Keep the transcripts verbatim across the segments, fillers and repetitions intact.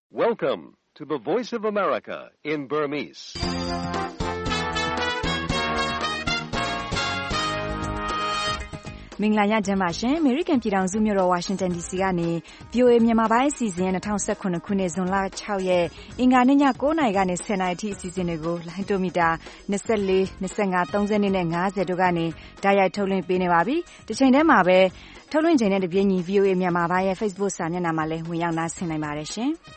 Welcome to the Voice of America in Burmese. ။မင်္ဂလာညချမ်းပါရှင်။ American ပြည်ထောင်စုမြို့တော် Washington ဒီ စီ ကနေ ဗွီအိုအေ မြန်မာပိုင်းအစီအစဉ်၂၀၁၇ခုနှစ်ဇွန်လ၆ရက်အင်္ဂါနေ့ည၉နာရီကနေ၁၀နာရီထိအစီအစဉ်တွေကိုလိုင်းတိုမီတာ၂၄၊၂၅၊၃၂နဲ့၅၀တို့ကနေတိုက်ရိုက်ထုတ်လွှင့်ပေးနေပါပြီ။တစ်ချိန်တည်းမှာပဲထုတ်လွှင့်ချိန်နဲ့တပြေးညီ ဗွီအိုအေ မြန်မာပိုင်းရဲ့ Facebook စာမျက်နှာမှာလည်းဝင်ရောက်နားဆင်နိုင်ပါတယ်ရှင်။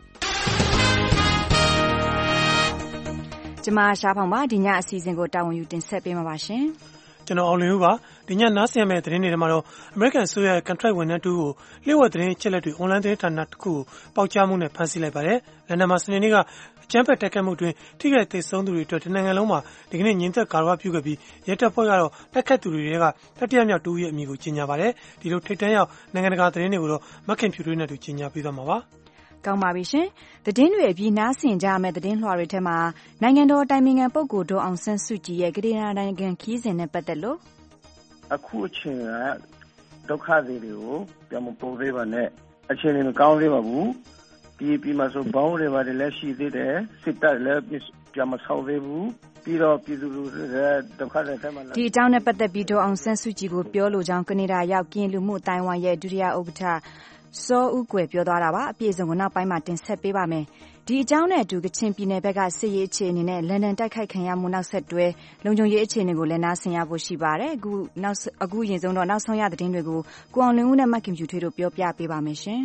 ကျွန်မရှားဖောင်ပါဒီညအစီအစဉ်ကိုတာဝန်ယူတင်ဆက်ပေးမှာပါရှင်။ကျွန်တော်အောင်လင်းဦးပါဒီညနားဆင်ရမယ့်သတင်းတွေထဲမှာတော့ American အစိုးရရဲ့ contract ဝန်ထမ်းတူကိုလျှို့ဝှက်သတင်းအချက်လက်တွေ online သတင်းဌာနတစ်ခုကိုပေါက်ကြားမှုနဲ့ဖမ်းဆီးလိုက်ပါတယ်။လန်ဒန်မှာစနေနေ့ကအကြမ်းဖက်တိုက်ခိုက်မှုအတွင်းထိခိုက်ဒေဆုံးသူတွေအတွက်တနိုင်ငံလုံးမှာဒီကနေ့ညင်သက်ကာရဝပြုခဲ့ပြီးရဲတပ်ဖွဲ့ကတော့တိုက်ခိုက်သူတွေကတတိယမြောက်တူရဲ့အမည်ကိုကြေညာပါတယ်။ဒီလိုထိပ်တန်းရောက်နိုင်ငံတကာသတင်းတွေကိုတော့မခင်ဖြူထွေးနဲ့တူကြေညာပေးသွားမှာပါ။ကောင်းပါပြီရှင်။သတင်းတွေအပြီးနားဆင်ကြမယ့်သတင်းလွှာတွေထဲမှာနိုင်ငံတော်တိုင်ပင်ခံပုဂ္ဂိုလ်ဒေါ်အောင်ဆန်းစုကြည်ရဲ့ကနေဒါနိုင်ငံခရီးစဉ်နဲ့ပတ်သက်လို့အခုအချိန်ကဒုက္ခတွေတွေကိုပြန်မပို့သေးပါနဲ့အချိန်တွေမကောင်းသေးပါဘူးပြည်ပြည်မှာဆိုဘောင်းတွေပါတယ်လက်ရှိသေးတယ်စစ်တပ်လည်းပြန်မဆောက်သေးဘူးပြီးတော့ပြည်သူလူထုတွေဒုက္ခတွေထဲမှာဒီအကြောင်းနဲ့ပတ်သက်ပြီးဒေါ်အောင်ဆန်းစုကြည်ကိုပြောလိုကြောင်းကနေဒါရောက်ကရင်လူမှုအတိုင်းအဝိုင်းရဲ့ဒုတိယဥက္ကဋ္ဌစောဦးကွယ်ပြောသွားတာပါအပြည့်စုံကိုနောက်ပိုင်းမှာတင်ဆက်ပေးပါမယ်ဒီအကြောင်းနဲ့အတူကချင်ပြည်နယ်ဘက်ကစစ်ရေးအခြေအနေနဲ့လန်ဒန်တိုက်ခိုက်ခံရမှုနောက်ဆက်တွဲလုံခြုံရေးအခြေအနေကိုလည်းနားဆင်ရဖို့ရှိပါတယ်အခုနောက်အခုရင်ဆုံးတော့နောက်ဆုံးရသတင်းတွေကိုကိုအောင်လင်းဦးနဲ့မခင်ဖြူထွေးတို့ပြောပြပေးပါမယ်ရှင်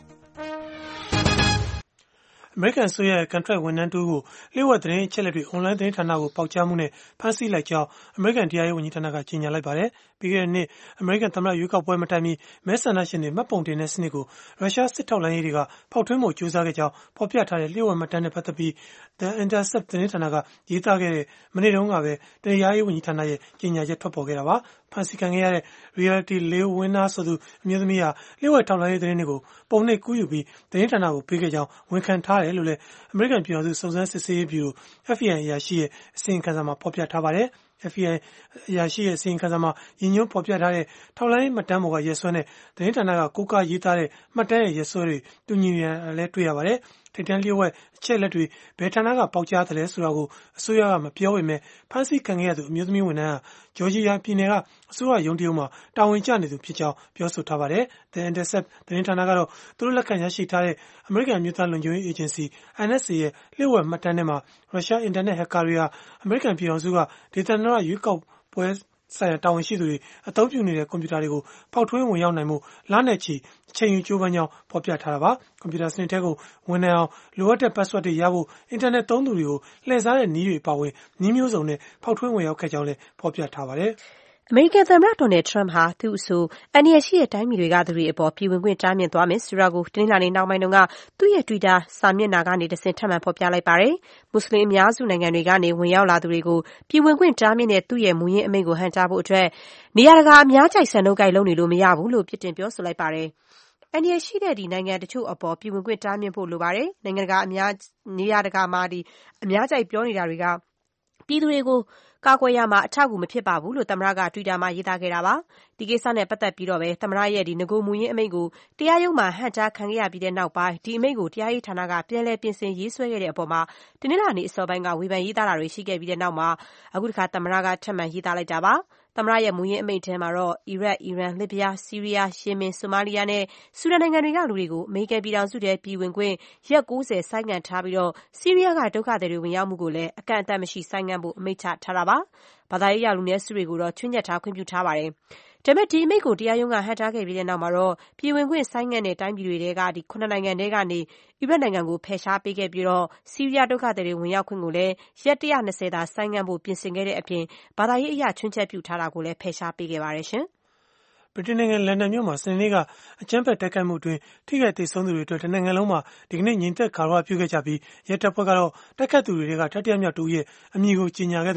American ဆိုရဲ့ contract ဝန်ထမ်းတူကိုလျှို့ဝှက်သတင်းအချက်လက်တွေ online သတင်းဌာနကိုပေါက်ကြားမှုနဲ့ဖမ်းဆီးလိုက်ကြောင်း American တရားရေးဝန်ကြီးဌာနကကြေညာလိုက်ပါတယ်။ပြီးခဲ့တဲ့နှစ် American သမ္မတရွေးကောက်ပွဲမတိုင်မီမဲဆန္ဒရှင်တွေမှတ်ပုံတင်တဲ့စနစ်ကိုရုရှားစစ်ထောက်လှမ်းရေးတွေကဖောက်ထွင်းဖို့ကြိုးစားခဲ့ကြောင်းဖော်ပြထားတဲ့လျှို့ဝှက်မှတ်တမ်းနဲ့ပတ်သက်ပြီး The Intercept သတင်းဌာနကရေးသားခဲ့တဲ့မနေ့တုန်းကပဲတရားရေးဝန်ကြီးဌာနရဲ့ကြေညာချက်ထွက်ပေါ်ခဲ့တာပါ။ဖန်စီခံခဲ့ရတဲ့ Reality Leo Winner ဆိုသူအမျိုးသမီးဟာလျှို့ဝှက်ထောက်လှမ်းရေးသတင်းတွေကိုပုံနှိပ်ကူးယူပြီးသတင်းဌာနကိုပေးခဲ့ကြောင်းဝန်ခံထားတယ်လို့လည်း American ပြည်ထောင်စုစုံစမ်းစစ်ဆေးရေးဗျူရို F B I အရာရှိရဲ့အစီရင်ခံစာမှာဖော်ပြထားပါတယ်။ F B I အရာရှိရဲ့အစီရင်ခံစာမှာရည်ညွှန်းဖော်ပြထားတဲ့ထောက်လှမ်းရေးမှတ်တမ်းပေါ်ကရက်စွဲနဲ့သတင်းဌာနကကိုးကားရေးသားတဲ့မှတ်တမ်းရဲ့ရက်စွဲတွေတူညီရန်လည်းတွေ့ရပါတယ်။ထိပ်တန်းလျှို့ဝှက်အချက်လက်တွေဘယ်ဌာနကပေါက်ကြားသလဲဆိုတာကိုအစိုးရကမပြောပေမဲ့ဖမ်းဆီးခံခဲ့ရသူအမျိုးသမီးဝန်ထမ်းဟာဂျော်ဂျီယာပြည်နယ်ကအစိုးရရုံးတရုံမှာတာဝန်ကျနေသူဖြစ်ကြောင်းပြောဆိုထားပါတယ်။ The Intercept သတင်းဌာနကတော့သူတို့လက်ခံရရှိထားတဲ့ American အမျိုးသားလုံခြုံရေး Agency N S A ရဲ့လျှို့ဝှက်မှတ်တမ်းထဲမှာရုရှားအင်တာနက်ဟက်ကာတွေဟာ American ပြည်ထောင်စုကဒေသန္တရရွေးကောက်ပွဲဆိုင်ရာတာဝန်ရှိသူတွေအသုံးပြုနေတဲ့ကွန်ပျူတာတွေကိုဖောက်ထွင်းဝင်ရောက်နိုင်မှုလနဲ့ချီအချိန်ယူကြိုးပမ်းကြောင်းဖော်ပြထားတာပါကွန်ပျူတာစနစ်တွေကိုဝင်နိုင်အောင်လိုအပ်တဲ့ password တွေရဖို့အင်တာနက်သုံးသူတွေကိုလှည့်စားတဲ့နည်းတွေပါဝင်နည်းမျိုးစုံနဲ့ဖောက်ထွင်းဝင်ရောက်ခဲ့ကြောင်းလည်းဖော်ပြထားပါတယ်အမေရိကန်သမ္မတဒေါ်နယ်ထရမ့်ဟာသူ့အဆိုအန္တရာယ်ရှိတဲ့တိုင်းပြည်တွေကသူတွေအပေါ်ပြည်ဝင်ခွင့်တားမြစ်သွားမယ်ဆိုတာကိုတနင်္လာနေ့နောက်ပိုင်းတုန်းကသူ့ရဲ့ Twitter စာမျက်နှာကနေတဆင့်ထပ်မံဖော်ပြလိုက်ပါတယ်။မွတ်စလင်အများစုနိုင်ငံတွေကနေဝင်ရောက်လာသူတွေကိုပြည်ဝင်ခွင့်တားမြစ်တဲ့သူ့ရဲ့မူရင်းအမိန့်ကိုဟန့်တားဖို့အတွက်နေရာတကာအများကြိုက်စံနှုန်းကိုက်လုပ်နေလို့မရဘူးလို့ပြစ်တင်ပြောဆိုလိုက်ပါတယ်။အန္တရာယ်ရှိတဲ့ဒီနိုင်ငံတချို့အပေါ်ပြည်ဝင်ခွင့်တားမြစ်ဖို့လိုပါတယ်။နိုင်ငံတကာအများနေရာတကာမှာဒီအများကြိုက်ပြောနေတာတွေကပြည်သူတွေကိုကာကွယ်ရမှာအထောက်အကူမဖြစ်ပါဘူးလို့သမ္မတက Twitter မှာရေးသားခဲ့တာပါ။ဒီကိစ္စနဲ့ပတ်သက်ပြီးတော့ပဲသမ္မတရဲ့ဒီငကိုမူရင်းအမိန့်ကိုတရားရုံးမှာဟန့်တားခံခဲ့ရပြီးတဲ့နောက်ပိုင်းဒီအမိန့်ကိုတရားရေးဌာနကပြန်လည်ပြင်ဆင်ရေးဆွဲခဲ့တဲ့အပေါ်မှာတနင်္လာနေ့အစောပိုင်းကဝေဖန်ရေးသားတာတွေရှိခဲ့ပြီးတဲ့နောက်မှာအခုတစ်ခါသမ္မတကထပ်မံရေးသားလိုက်တာပါ။သမ္မတရဲ့မူရင်းအမိန့်ထဲမှာတော့အီရတ်၊အီရန်၊လစ်ဗျား၊ဆီးရီးယား၊ယီမင်၊ဆိုမာလီယာနဲ့ဆူဒန်နိုင်ငံတွေကလူတွေကိုအမေရိကန်ပြည်ထောင်စုထဲပြည်ဝင်ခွင့်ရက်၉၀ဆိုင်းငံ့ထားပြီးတော့ဆီးရီးယားကဒုက္ခသည်တွေဝင်ရောက်မှုကိုလည်းအကန့်အသတ်မရှိဆိုင်းငံ့ဖို့အမိန့်ချထားတာပါ။ဘာသာရေးအရလူနည်းစုတွေကိုတော့ချွင်းချက်ထားခွင့်ပြုထားပါတယ်။ဒါပေမဲ့ဒီအမိန့်ကိုတရားရုံးကဟန့်တားခဲ့ပြီးတဲ့နောက်မှာတော့ပြည်ဝင်ခွင့်ဆိုင်းငံ့တဲ့တိုင်းပြည်တွေထဲကဒီခုနှစ်နိုင်ငံထဲကနေအီရတ်နိုင်ငံကိုဖယ်ရှားပေးခဲ့ပြီးတော့ဆီးရီးယားဒုက္ခသည်တွေဝင်ရောက်ခွင့်ကိုလည်းရက်၁၂၀သာဆိုင်းငံ့ဖို့ပြင်ဆင်ခဲ့တဲ့အပြင်ဘာသာရေးအရချွင်းချက်ပြုထားတာကိုလည်းဖယ်ရှားပေးခဲ့ပါတယ်ရှင်။ဗြိတိန်နိုင်ငံလန်ဒန်မြို့မှာစနေနေ့ကအကြမ်းဖက်တိုက်ခိုက်မှုအတွင်းထိခိုက်ဒေဆုံးသူတွေအတွက်တနိုင်ငံလုံးမှာဒီကနေ့ညင်သက်ကာရဝပြုခဲ့ကြပြီးရဲတပ်ဖွဲ့ကတော့တိုက်ခိုက်သူတွေကတတိယမြောက်တူရဲ့အမည်ကိုကြေညာခဲ့တယ်လို့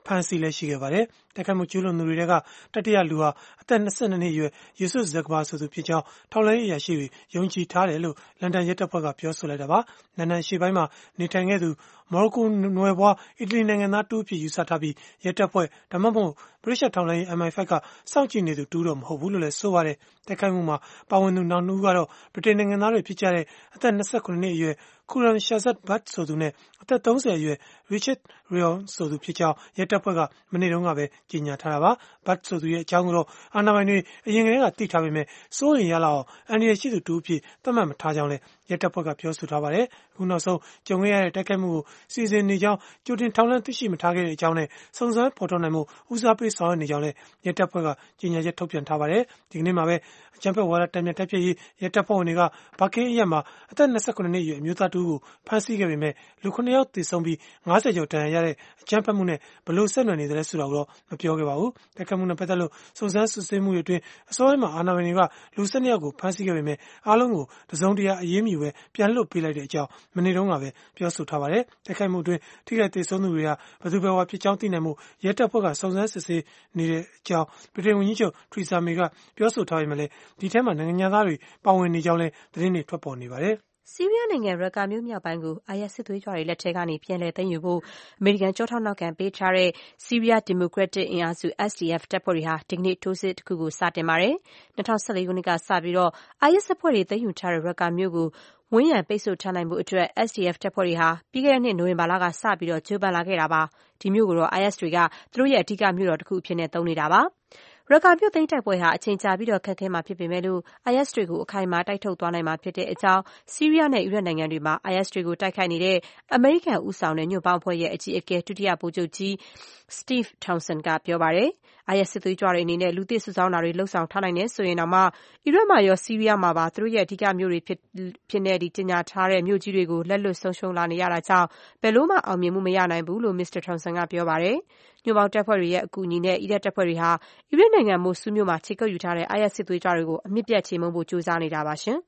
ဖမ်းဆီးလည်းရှိခဲ့ပါတယ်။တိုက်ခိုက်မှုကျူးလွန်သူတွေကတတိယလူဟာအသက်၂၂နှစ်အရွယ်ယေဆုဇက်ဘာဆိုသူဖြစ်ကြောင်းထောက်လှမ်းရေးအရာရှိတွေယုံကြည်ထားတယ်လို့လန်ဒန်ရဲတပ်ဖွဲ့ကပြောဆိုလိုက်တာပါ။လန်ဒန်ရှေ့ပိုင်းမှာနေထိုင်ခဲ့သူမော်ရိုကိုနွယ်ဘွားအီတလီနိုင်ငံသားတူအဖြစ်ယူဆထားပြီးရဲတပ်ဖွဲ့ဒါမှမဟုတ်ဗြိတိရှ်ထောက်လှမ်းရေး M I five ကစောင့်ကြည့်နေသူတူတော့မဟုတ်ဘူးလို့လည်းဆိုပါတယ်။တိုက်ခိုက်မှုမှာပါဝင်သူနောက်နှစ်ဦးကတော့ဗြိတိန်နိုင်ငံသားတွေဖြစ်ကြတဲ့အသက်၂၉နှစ်အရွယ်Kuran Shazad Butt ဆိုသူနဲ့အသက်၃၀အရွယ် Richard Ryan ဆိုသူဖြစ်ကြောင်းရဲတပ်ဖွဲ့ကမနေ့တုန်းကပဲကြေညာထားတာပါ။ Butt ဆိုသူရဲ့အကြောင်းကိုတော့အာဏာပိုင်တွေအရင်ကတည်းကသိထားပေမဲ့စိုးရိမ်ရလောက်အောင်အန္တရာယ်ရှိသူတူအဖြစ်သတ်မှတ်မထားကြောင်းလည်းရဲတပ်ဖွဲ့ကပြောဆိုထားပါတယ်။အခုနောက်ဆုံးကြုံခဲ့ရတဲ့တိုက်ခိုက်မှုကိုစီစဉ်နေကြောင်းကြိုတင်ထောက်လှမ်းသိရှိမထားခဲ့တဲ့အကြောင်းနဲ့စုံစမ်းဖော်ထုတ်နိုင်မှုဦးစားပေးဆောင်ရွက်နေကြောင်းလည်းရဲတပ်ဖွဲ့ကကြေညာချက်ထုတ်ပြန်ထားပါတယ်။ဒီကနေ့မှာပဲအကြမ်းဖက်ဝါဒတံပြန်တိုက်ဖျက်ရေးရဲတပ်ဖွဲ့ဝင်တွေကဘာကင်းအရက်မှာအသက်၂၉နှစ်အရွယ်အမျိုးသားတူကိုဖမ်းဆီးခဲ့ပေမဲ့လူခုနှစ်ယောက်သေဆုံးပြီး၅၀ကျော်ဒဏ်ရာရတဲ့အကြမ်းဖက်မှုနဲ့ဘလို့ဆက်နွယ်နေတယ်ဆိုတာကိုတော့မပြောခဲ့ပါဘူး။တိုက်ခိုက်မှုနဲ့ပတ်သက်လို့စုံစမ်းစစ်ဆေးမှုတွေအတွင်းအစောပိုင်းမှာအာဏာပိုင်တွေကလူ၁၂ယောက်ကိုဖမ်းဆီးခဲ့ပေမဲ့အားလုံးကိုတစုံတရာအရေးမယူပဲပြန်လွှတ်ပေးလိုက်တဲ့အကြောင်းမနေ့တုန်းကပဲပြောဆိုထားပါတယ်။တိုက်ခိုက်မှုအတွင်းထိခိုက်သေဆုံးသူတွေဟာဘယ်သူဘယ်ဝါဖြစ်ကြောင်းသိနိုင်မှုရဲတပ်ဖွဲ့ကစုံစမ်းစစ်ဆေးနေတဲ့အကြောင်းဗြိတိန်ဝန်ကြီးချုပ်ထရီဆာမေကပြောဆိုထားပေမဲ့လည်းဒီထဲမှာနိုင်ငံသားတွေပါဝင်နေကြောင်းလည်းသတင်းတွေထွက်ပေါ်နေပါတယ်။ဆီးရီးယားနိုင်ငံရကာမြို့မြောက်ပိုင်းကို အိုင်အက်စ်စစ်သွေးကြွတွေလက်ထဲကနေပြန်လည်သိမ်းယူဖို့အမေရိကန်ကြောထောက်နောက်ခံပေးထားတဲ့ဆီးရီးယားဒီမိုကရက်တစ်အင်အားစု S D F တပ်ဖွဲ့တွေဟာဒီကနေ့ထိုးစစ်တစ်ခုကိုစတင်ပါတယ်။၂၀၁၄ခုနှစ်ကစပြီးတော့ အိုင်အက်စ်အဖွဲ့တွေသိမ်းယူထားတဲ့ရကာမြို့ကိုဝန်းရံပိတ်ဆို့ထားနိုင်မှုအတွက် S D F တပ်ဖွဲ့တွေဟာပြီးခဲ့တဲ့နှစ်နိုဝင်ဘာလကစပြီးတော့ကြိုးပမ်းလာခဲ့တာပါ။ဒီမြို့ကိုတော့ အိုင်အက်စ်တွေကသူတို့ရဲ့အဓိကမြို့တော်တစ်ခုအဖြစ်နဲ့သုံးနေတာပါ။ရကာမြို့သိမ်းတိုက်ပွဲဟာအချိန်ကြာပြီးတော့ခက်ခဲမှာဖြစ်ပေမဲ့လို့ အိုင်အက်စ်တွေကိုအခိုင်အမာတိုက်ထုတ်သွားနိုင်မှာဖြစ်တဲ့အကြောင်းဆီးရီးယားနဲ့အီရတ်နိုင်ငံတွေမှာ အိုင်အက်စ်တွေကိုတိုက်ခိုက်နေတဲ့အမေရိကန်ဦးဆောင်တဲ့ညွန့်ပေါင်းအဖွဲ့ရဲ့အကြီးအကဲဒုတိယဗိုလ်ချုပ်ကြီး Steve Townsend ကပြောပါတယ်။ အိုင်အက်စ်စစ်သွေးကြွတွေအနေနဲ့လူသစ်စုဆောင်းတာတွေလှုပ်ဆောင်ထားနိုင်တယ်ဆိုရင်တောင်မှအီရတ်မှာရောဆီးရီးယားမှာပါသူတို့ရဲ့အဓိကမြို့တွေဖြစ်ဖြစ်နေကြေညာထားတဲ့မြို့ကြီးတွေကိုလက်လွတ်ဆုံးရှုံးလာနေရတာကြောင့်ဘယ်လို့မှအောင်မြင်မှုမရနိုင်ဘူးလို့ မစ္စတာ Townsend ကပြောပါတယ်။ညွန့်ပေါင်းတပ်ဖွဲ့တွေရဲ့အကူအညီနဲ့အီရတ်တပ်ဖွဲ့တွေဟာအီရတ်နိုင်ငံမိုဆူးမြို့မှာခြေကုပ်ယူထားတဲ့အိုင်အက်စ်စစ်သွေးကြွတွေကိုအမြစ်ပြတ်ချေမှုန်းဖို့ကြိုးစားနေတာပါရှင်။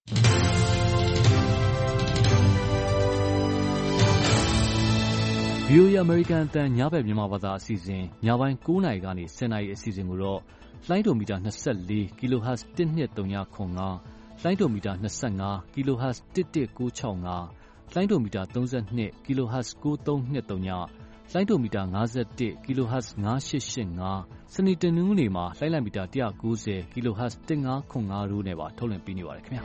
V O A အမေရိကန်အသံညဘက်မြန်မာဘာသာအစီအစဉ်ညပိုင်း၉နာရီကနေ၁၀နာရီအစီအစဉ်ကိုတော့လိုင်းဒိုမီတာ၂၄ kHz တစ်နှစ်သုံးခု၅လိုင်းဒိုမီတာ၂၅ kHz တစ်တစ်ကိုး၆၅လိုင်းဒိုမီတာ၃၂ kHz ကိုးသုံး၂၃ညလိုင်းဒိုမီတာ၅၁ kHz ၅၈၈၅စနေတနင်္ဂနွေမှာလိုင်းလိုက်မီတာ၁၉၀ kHz တစ်ငါးခု၅တို့နဲ့ပါထုတ်လွှင့်ပေးနေပါတယ်ခင်ဗျာ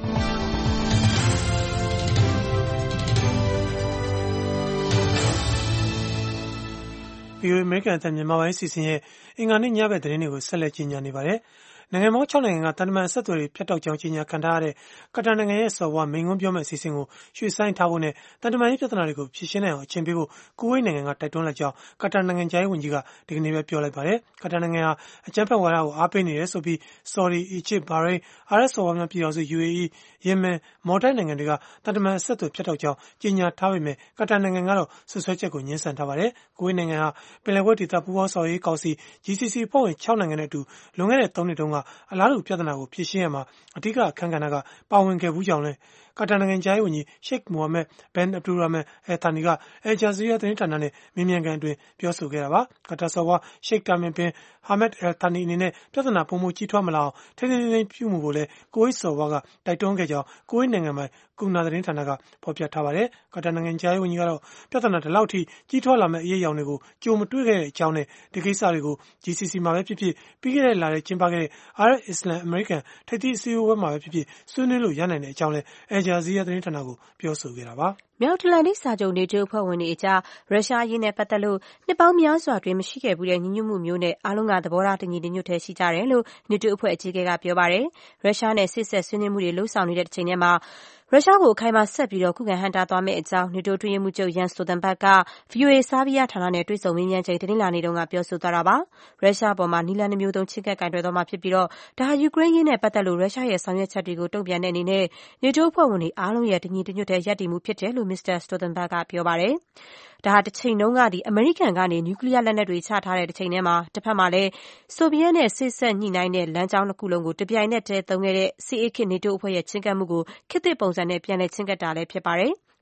ဗီအိုအေအမေရိကန်အသံမြန်မာပိုင်းအစီအစဉ်ရဲ့အင်္ဂါနေ့ညဘက်သတင်းတွေကိုဆက်လက်ကြီးညာနေပါတယ်။နိုင်ငံပေါင်း၆နိုင်ငံကတန်တမန်အဆက်အသွယ်တွေဖြတ်တောက်ကြောင်းကြေညာခံထားရတဲ့ကာတာနိုင်ငံရဲ့စော်ဘွားမိန့်ခွန်းပြောမယ့်အစီအစဉ်ကိုရွှေ့ဆိုင်းထားဖို့နဲ့တန်တမန်ရေးပြဿနာတွေကိုဖြေရှင်းနိုင်အောင်အချိန်ပေးဖို့ကူဝိတ်နိုင်ငံကတိုက်တွန်းလိုက်ကြောင်းကာတာနိုင်ငံခြားရေးဝန်ကြီးကဒီကနေ့ပဲပြောလိုက်ပါတယ်။ကာတာနိုင်ငံဟာအကြမ်းဖက်ဝါဒကိုအားပေးနေတယ်ဆိုပြီးဆော်ဒီ၊အီဂျစ်၊ဘာရိန်း၊အာရပ်စော်ဘွားများပြည်ထောင်စု U A E ၊ယီမင်၊မော်တိုက်နိုင်ငံတွေကတန်တမန်အဆက်အသွယ်ဖြတ်တောက်ကြောင်းကြေညာထားပေမဲ့ကာတာနိုင်ငံကတော့စွပ်စွဲချက်ကိုငြင်းဆန်ထားပါတယ်။ကူဝိတ်နိုင်ငံဟာပင်လယ်ကွေ့ဒေသပူးပေါင်းဆောင်ရွက်ရေးကောင်စီ G C C အဖွဲ့ဝင်၆နိုင်ငံနဲ့အတူလွန်ခဲ့တဲ့သုံးနှစ်တုန်းကအလားတူပြဿနာကိုဖြေရှင်းရမှာအဓိကအခန်းကဏ္ဍကပါဝင်ခဲ့ဘူးကြောင်းလည်းကာတာနိုင်ငံခြားရေးဝန်ကြီး Sheikh Mohammed bin Abdulrahman Al Thani က Al Jazeera သတင်းဌာနနဲ့မေးမြန်းခန်းအတွင်းပြောဆိုခဲ့တာပါ။ကာတာစော်ဘွား Sheikh Tamim bin Hamad Al Thani အနေနဲ့ပြဿနာပိုမိုကြီးထွားမလာအောင်ထိန်းထိန်းသိမ်းသိမ်းပြုမှုကိုလည်းကူဝိတ်စော်ဘွားကတိုက်တွန်းခဲ့ကြောင်းကူဝိတ်နိုင်ငံပိုင်ကူနာသတင်းဌာနကဖော်ပြထားပါတယ်။ကာတာနိုင်ငံခြားရေးဝန်ကြီးကတော့ပြဿနာဒီလောက်ထိကြီးထွားလာမယ့်အရေးအယောင်တွေကိုကြိုမတွေ့ခဲ့တဲ့အကြောင်းနဲ့ဒီကိစ္စတွေကို G C C မှာပဲဖြစ်ဖြစ်ပြီးခဲ့တဲ့လထဲကျင်းပခဲ့တဲ့အာရပ်အစ္စလမ်အမေရိကန်ထိပ်သီးအစည်းအဝေးမှာပဲဖြစ်ဖြစ်ဆွေးနွေးလို့ရနိုင်တဲ့အကြောင်းလည်း Al Jazeera သတင်းဌာနကိုပြောဆိုခဲ့တာပါ။မြောက်အတ္တလန်တိတ်စာချုပ် NATO အဖွဲ့ဝင်တွေအကြားရုရှားအရေးနဲ့ပတ်သက်လို့နှစ်ပေါင်းများစွာအတွင်းမရှိခဲ့ဘူးတဲ့ညီညွတ်မှုမျိုးနဲ့အားလုံးကသဘောထားတညီတညွတ်တည်းရှိကြတယ်လို့ NATO အဖွဲ့အကြီးအကဲကပြောပါတယ်။ရုရှားနဲ့စစ်ဆက်ဆွေးနွေးမှုတွေလှုပ်ဆောင်နေတဲ့တစ်ချိန်တည်းမှာရုရှားကိုအခိုင်အမာဆက်ပြီးခုခံဟန့်တားသွားမယ့်အကြောင်း NATO အတွင်းရေးမှူးချုပ် Jens Stoltenberg က ဗွီအိုအေဆားဘီးယားဌာနနဲ့တွေ့ဆုံမေးမြန်းချိန်တနင်္လာနေ့တုန်းကပြောဆိုသွားတာပါ။ရုရှားအပေါ်နည်းလမ်းနှစ်မျိုးသုံးချဉ်းကပ်ကိုင်တွယ်သွားမှာဖြစ်ပြီးဒါဟာယူကရိန်းအရေးနဲ့ပတ်သက်လို့ရုရှားရဲ့ဆောင်ရွက်ချက်တွေကိုတုံ့ပြန်တဲ့အနေနဲ့ NATO အဖွဲ့ဝင်တွေအားလုံးရဲ့တညီတညွတ်တည်းရပ်တည်မှုဖြစ်တယ်လို့ မစ္စတာ Stoltenberg ကပြောပါတယ်။ဒါဟာတစ်ချိန်တုန်းကအမေရိကန်ကနေနျူကလီးယားလက်နက်တွေချထားတဲ့တစ်ချိန်တည်းမှာတစ်ဖက်မှာလည်းဆိုဗီယက်နဲ့စေ့စပ်ညှိနှိုင်းတဲ့လမ်းကြောင်းနှစ်ခုလုံးကိုတပြိုင်နက်တည်းသုံးခဲ့တဲ့စစ်အေးခေတ် NATO အဖွဲ့ရဲ့ချဉ်းကပ်မှုကိုခေတ်သစ်ပုံစံနဲ့ပြန်လည်ချဉ်းကပ်တာလည်းဖြစ်ပါတယ်။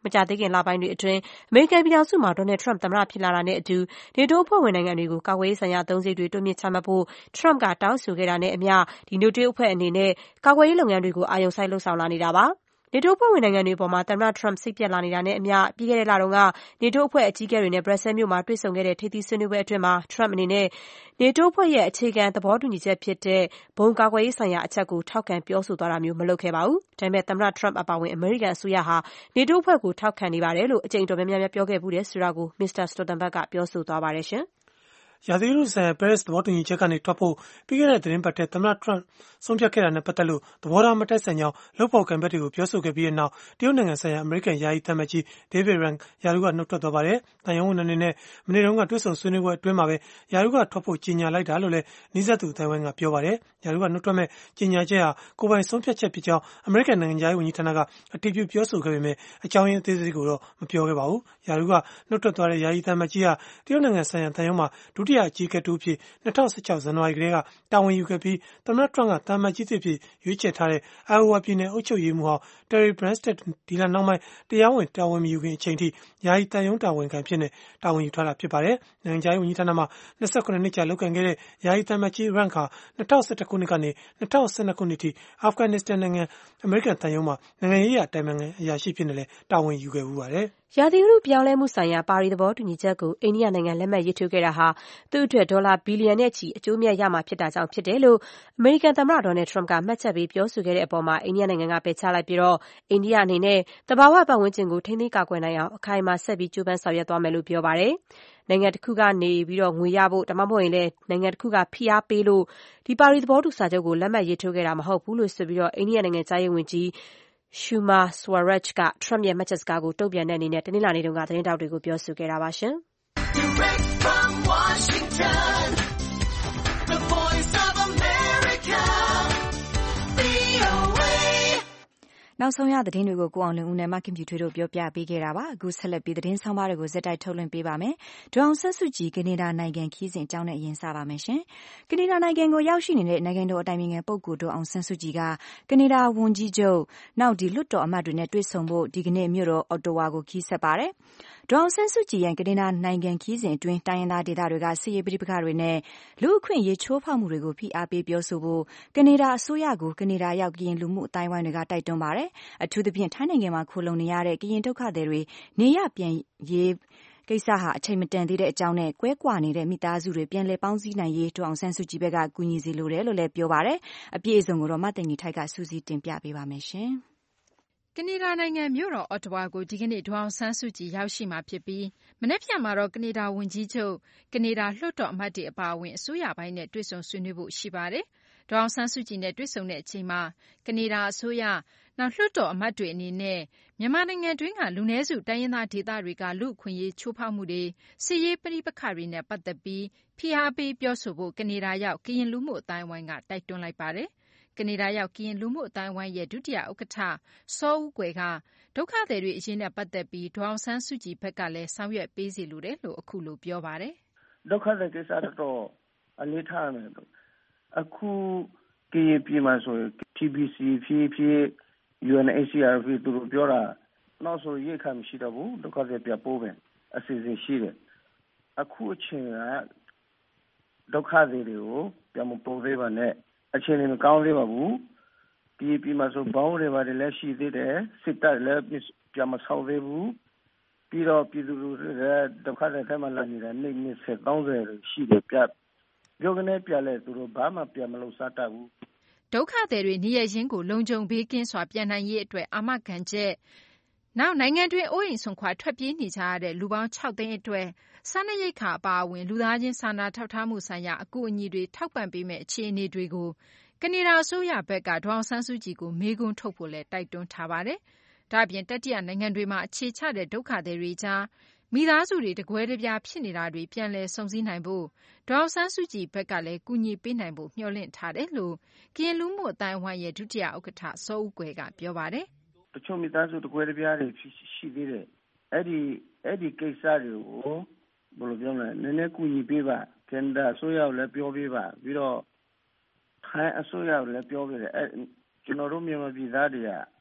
မကြာသေးခင်လပိုင်းတွေအတွင်းအမေရိကန်ပြည်ထောင်စုမှာဒေါ်နယ်ထရမ့်သမ္မတဖြစ်လာတာနဲ့အတူ NATO အဖွဲ့ဝင်နိုင်ငံတွေကိုကာကွယ်ရေးဆိုင်ရာအသုံးစရိတ်တွေတိုးမြှင့်ချမှတ်ဖို့ထရမ့်ကတောင်းဆိုခဲ့တာနဲ့အမျှ NATO အဖွဲ့အနေနဲ့ကာကွယ်ရေးလုပ်ငန်းတွေကိုအာရုံစိုက်လုပ်ဆောင်လာနေတာပါ။ NATO အဖွဲ့ဝင်နိုင်ငံတွေအပေါ်သမ္မတထရမ့်စိတ်ပျက်လာနေတာနဲ့အမျှပြီးခဲ့တဲ့လတုန်းက NATO အဖွဲ့အကြီးအကဲတွေနဲ့ Brussels မြို့မှာတွေ့ဆုံခဲ့တဲ့ထိပ်သီးဆွေးနွေးပွဲအတွင်းမှာထရမ့်အနေနဲ့ NATO အဖွဲ့ရဲ့အခြေခံသဘောတူညီချက်ဖြစ်တဲ့ဘုံကာကွယ်ရေးဆိုင်ရာအချက်ကိုထောက်ခံပြောဆိုသွားတာမျိုးမလုပ်ခဲ့ပါဘူး။ ဒါပေမဲ့သမ္မတထရမ့်အပါအဝင်အမေရိကန်အစိုးရဟာ NATO အဖွဲ့ကိုထောက်ခံနေပါတယ်လို့အကြိမ်တော်တော်များများပြောခဲ့ဖူးတယ်ဆိုတာကို မစ္စတာ Stoltenberg ကပြောဆိုသွားပါတယ်။ရာသီဥတုဆိုင်ရာပဲရစ်သဘောတူညီချက်ကနေထွက်ဖို့ပြီးခဲ့တဲ့သီတင်းပတ်ထဲသမ္မတထရမ့်ဆုံးဖြတ်ခဲ့တာနဲ့ပတ်သက်လို့သဘောထားမတိုက်ဆိုင်ကြောင်းလုပ်ဖော်ကိုင်ဘက်တွေကိုပြောဆိုခဲ့ပြီးနောက်တရုတ်နိုင်ငံဆိုင်ရာအမေရိကန်ယာယီသံအမတ်ကြီး David Rand ရာထူးကနုတ်ထွက်သွားပါတယ်။သံရုံးဝန်ထမ်းတွေနဲ့မနေ့တုန်းကတွေ့ဆုံဆွေးနွေးပွဲအတွင်းမှာပဲရာထူးကထွက်ဖို့ကြေညာလိုက်တာလို့လည်းနီးစပ်သူအသိုင်းအဝိုင်းကပြောပါတယ်။ရာထူးကနုတ်ထွက်မဲ့ကြေညာချက်ဟာကိုယ်ပိုင်ဆုံးဖြတ်ချက်ဖြစ်ကြောင်းအမေရိကန်နိုင်ငံခြားရေးဝန်ကြီးဌာနကအတည်ပြုပြောဆိုခဲ့ပေမဲ့အကြောင်းရင်းအသေးစိတ်ကိုတော့မပြောခဲ့ပါဘူး။ရာထူးကနုတ်ထွက်သွားတဲ့ယာယီသံအမတ်ကြီးဟာတရုတ်နိုင်ငံဆိုင်ရာသံရုံးမှာဒုတိယအကြီးအကဲတဦးဖြစ်၂၀၁၆ ဇန်နဝါရီကတည်းကတာဝန်ယူခဲ့ပြီးသမ္မတထရမ့်ကသံအမတ်ကြီးသစ်အဖြစ်ရွေးချယ်ထားတဲ့ Iowa ပြည်နယ်အုပ်ချုပ်ရေးမှူးဟောင်း Terry Branstad ဒီလနှောင်းပိုင်းတရားဝင်တာဝန်မယူခင်အချိန်ထိယာယီသံရုံးတာဝန်ခံအဖြစ်တာဝန်ယူထားတာဖြစ်ပါတယ်။နိုင်ငံခြားရေးဝန်ကြီးဌာနမှာ၂၇နှစ်ကြာလုပ်ကိုင်ခဲ့တဲ့ယာယီသံအမတ်ကြီး Rand ဟာ၂၀၁၁ခုနှစ်ကနေ၂၀၁၂ခုနှစ်ထိအာဖဂန်နစ္စတန်နိုင်ငံအမေရိကန်သံရုံးမှာနိုင်ငံရေးအတိုင်ပင်ခံအရာရှိဖြစ်လည်းတာဝန်ယူခဲ့ဖူးပါတယ်။ရာသီဥတုပြောင်းလဲမှုဆိုင်ရာပါရီသဘောတူညီချက်ကိုအိန္ဒိယနိုင်ငံလက်မှတ်ရေးထိုးခဲ့တာဟာသူ့အတွက်ဒေါ်လာဘီလီယံနဲ့ချီအကျိုးအမြတ်ရမှာဖြစ်တာကြောင့်ဖြစ်တယ်လို့အမေရိကန်သမ္မတဒေါ်နယ်ထရမ့်ကမှတ်ချက်ပေးပြောဆိုခဲ့တဲ့အပေါ်မှာအိန္ဒိယနိုင်ငံကပယ်ချလိုက်ပြီးအိန္ဒိယအနေနဲ့သဘာဝပတ်ဝန်းကျင်ကိုထိန်းသိမ်းကာကွယ်နိုင်အောင်အခိုင်အမာဆက်ပြီးကြိုးပမ်းဆောင်ရွက်သွားမယ်လို့ပြောပါတယ်။နိုင်ငံတခုကနေငွေရဖို့ဒါမှမဟုတ်ရင်လည်းနိုင်ငံတခုကဖိအားပေးလို့ဒီပါရီသဘောတူစာချုပ်ကိုလက်မှတ်ရေးထိုးခဲ့တာမဟုတ်ဘူးလို့ဆိုပြီးအိန္ဒိယနိုင်ငံခြားရေးဝန်ကြီးSushma Swaraj ကထရမ့်ရဲ့မှတ်ချက်စကားကိုတုံ့ပြန်တဲ့အနေနဲ့တနင်္လာနေ့တုန်းကသတင်းထောက်တွေကိုပြောဆိုခဲ့တာပါ။ Direct from Washington, the voice of America,ဗွီအိုအေနောက်ဆုံးရသတင်းတွေကိုကိုအောင်လင်းဦးနဲ့မခင်ပြူထွေးတို့ပြောပြပေးခဲ့တာပါအခုဆက်လက်ပြီးသတင်းဆောင်မတွေကိုဇက်တိုက်ထုတ်လွှင့်ပေးပါမယ်ဒေါ်အောင်ဆန်းစုကြည်ကနေဒါနိုင်ငံခီးစဉ်အကြောင်းနဲ့အရင်စပါမယ်ရှင်ကနေဒါနိုင်ငံကိုရောက်ရှိနေတဲ့နိုင်ငံတော်အတိုင်ပင်ခံပုဂ္ဂိုလ်ဒေါ်အောင်ဆန်းစုကြည်ကကနေဒါဝန်ကြီးချုပ်နောက်ဒီလွှတ်တော်အမတ်တွေနဲ့တွေ့ဆုံဖို့ဒီကနေ့မြို့တော်အော်တိုဝါကိုခီးဆက်ပါတယ်ဒေါ်အောင်ဆန်းစုကြည်ရဲ့ကနေဒါနိုင်ငံခီးစဉ်အတွင်းတိုင်းရင်းသားဒေသတွေကစစ်ရေးပဋိပက္ခတွေနဲ့လူ့အခွင့်အရေးချိုးဖောက်မှုတွေကိုဖိအားပေးပြောဆိုဖို့ကနေဒါအစိုးရကိုကနေဒါရောက်ကရင်လူမှုအတိုင်းအဝိုင်းတွေကတိုက်တွန်းပါတယ်အထူးသဖြင့်ထိုင်းနိုင်ငံမှာခိုလုံနေရတဲ့ကရင်ဒုက္ခသည်တွေနေရပြန်ရေးကိစ္စဟာအချိန်မတန်သေးတဲ့အကြောင်းနဲ့ကွဲကွာနေတဲ့မိသားစုတွေပြန်လည်ပေါင်းစည်းနိုင်ရေးဒေါ်အောင်ဆန်းစုကြည်ဘက်ကကူညီစီလိုတယ်လို့လည်းပြောပါတယ်အပြည့်အစုံကိုတော့မသိင်္ဂီထိုက်ကစူးစီးတင်ပြပေးပါမယ်ရှင်ကနေဒါနိုင်ငံမြို့တော်အော်တဝါကိုဒီကနေ့ဒေါ်အောင်ဆန်းစုကြည်ရောက်ရှိမှာဖြစ်ပြီးမနက်ဖြန်မှာတော့ကနေဒါဝန်ကြီးချုပ်ကနေဒါလွှတ်တော်အမတ်တွေအပါအဝင်အစိုးရပိုင်းနဲ့တွေ့ဆုံဆွေးနွေးဖို့ရှိပါတယ်။ဒေါ်အောင်ဆန်းစုကြည်နဲ့တွေ့ဆုံတဲ့အချိန်မှာကနေဒါအစိုးရနောက်လွှတ်တော်အမတ်တွေအနေနဲ့မြန်မာနိုင်ငံတွင်းကလူနည်းစုတိုင်းရင်းသားဒေသတွေကလူ့အခွင့်အရေးချိုးဖောက်မှုတွေစစ်ရေးပဋိပက္ခတွေနဲ့ပတ်သက်ပြီးဖိအားပေးပြောဆိုဖို့ကနေဒါရောက်ကရင်လူမှုအတိုင်းအဝိုင်းကတိုက်တွန်းလိုက်ပါတယ်။ကနေဒါရောက်ကရင်လူမှုအတိုင်းအဝိုင်းရဲ့ဒုတိယဥက္ကဋ္ဌစောဦးကွယ်ကဒုက္ခသည်တွေအရေးနဲ့ပတ်သက်ပြီးဒေါ်အောင်ဆန်းစုကြည်ဘက်ကလည်းဆောင်ရွက်ပေးစီလိုတယ်လို့အခုလိုပြောပါတယ်။ဒုက္ခသည်ကိစ္စတော့အလေးထားမယ်လို့အခုကရင်ပြည်မှာဆို T B C ဖြစ်ဖြစ် U N H C R ဖြစ်သူတို့ပြောတာနောက်ဆိုရိတ်ခါမရှိတော့ဘူးဒုက္ခသည်ပြပို့မယ်အစီအစဉ်ရှိတယ်အခုအချိန်ကဒုက္ခသည်တွေကိုပြန်မပို့သေးပါနဲ့အချိန်လည်းမကောင်းသေးပါဘူးပြည်ပြည်မှာဆိုဘောင်းတွေပါတယ်လည်းရှိသေးတယ်စစ်တပ်လည်းပြန်မဆောက်သေးဘူးပြီးတော့ပြည်သူတွေဒုက္ခသည်ထဲမှာလာနေတာနေနေဆက်သုံးဆယ်ရှိတယ်ပြပြောကနေပြလဲသူတို့ဘာမှပြန်မလုပ်စားတတ်ဘူးဒုက္ခသည်တွေနေရရင်းကိုလုံခြုံဘေးကင်းစွာပြန်နိုင်ရေးအတွက်အာမခံချက်နောက်နိုင်ငံတွင်းအိုးအိမ်ဆုံးခွာထွက်ပြေးနေကြရတဲ့လူပေါင်း၆သိန်းအတွက်စားနပ်ရိက္ခာအပါအဝင်လူသားချင်းစာနာထောက်ထားမှုဆိုင်ရာအကူအညီတွေထောက်ပံ့ပေးမယ့်အခြေအနေတွေကိုကနေဒါအစိုးရဘက်ကဒေါ်အောင်ဆန်းစုကြည်ကိုမေးခွန်းထုတ်ဖို့လည်းတိုက်တွန်းထားပါတယ်။ဒါ့အပြင်တတိယနိုင်ငံတွေမှာအခြေချတဲ့ဒုက္ခသည်တွေကြားမိသားစုတွေတကွဲတပြားဖြစ်နေတာတွေပြန်လည်စုံစည်းနိုင်ဖို့ဒေါ်အောင်ဆန်းစုကြည်ဘက်ကလည်းကူညီပေးနိုင်ဖို့မျှော်လင့်ထားတယ်လို့ကရင်လူမှုအတိုင်းအဝိုင်းရဲ့ဒုတိယဥက္ကဋ္ဌစောဦးကွယ်ကပြောပါတယ်။တချို့မိသားစုတကွဲတပြားတွေရှိသေးတယ်အဲ့ဒီအဲ့ဒီကိစ္စတွေကိုဘယ်လိုပြောမလဲနည်းနည်းကူညီပေးပါကန်ဒါအစိုးရလည်းပြောပေးပါပြီးတော့ထိုင်းအစိုးရလည်းပြောပေးတယ်အဲကျွန်တော်တို့မြန်မာပြည်သားတွေက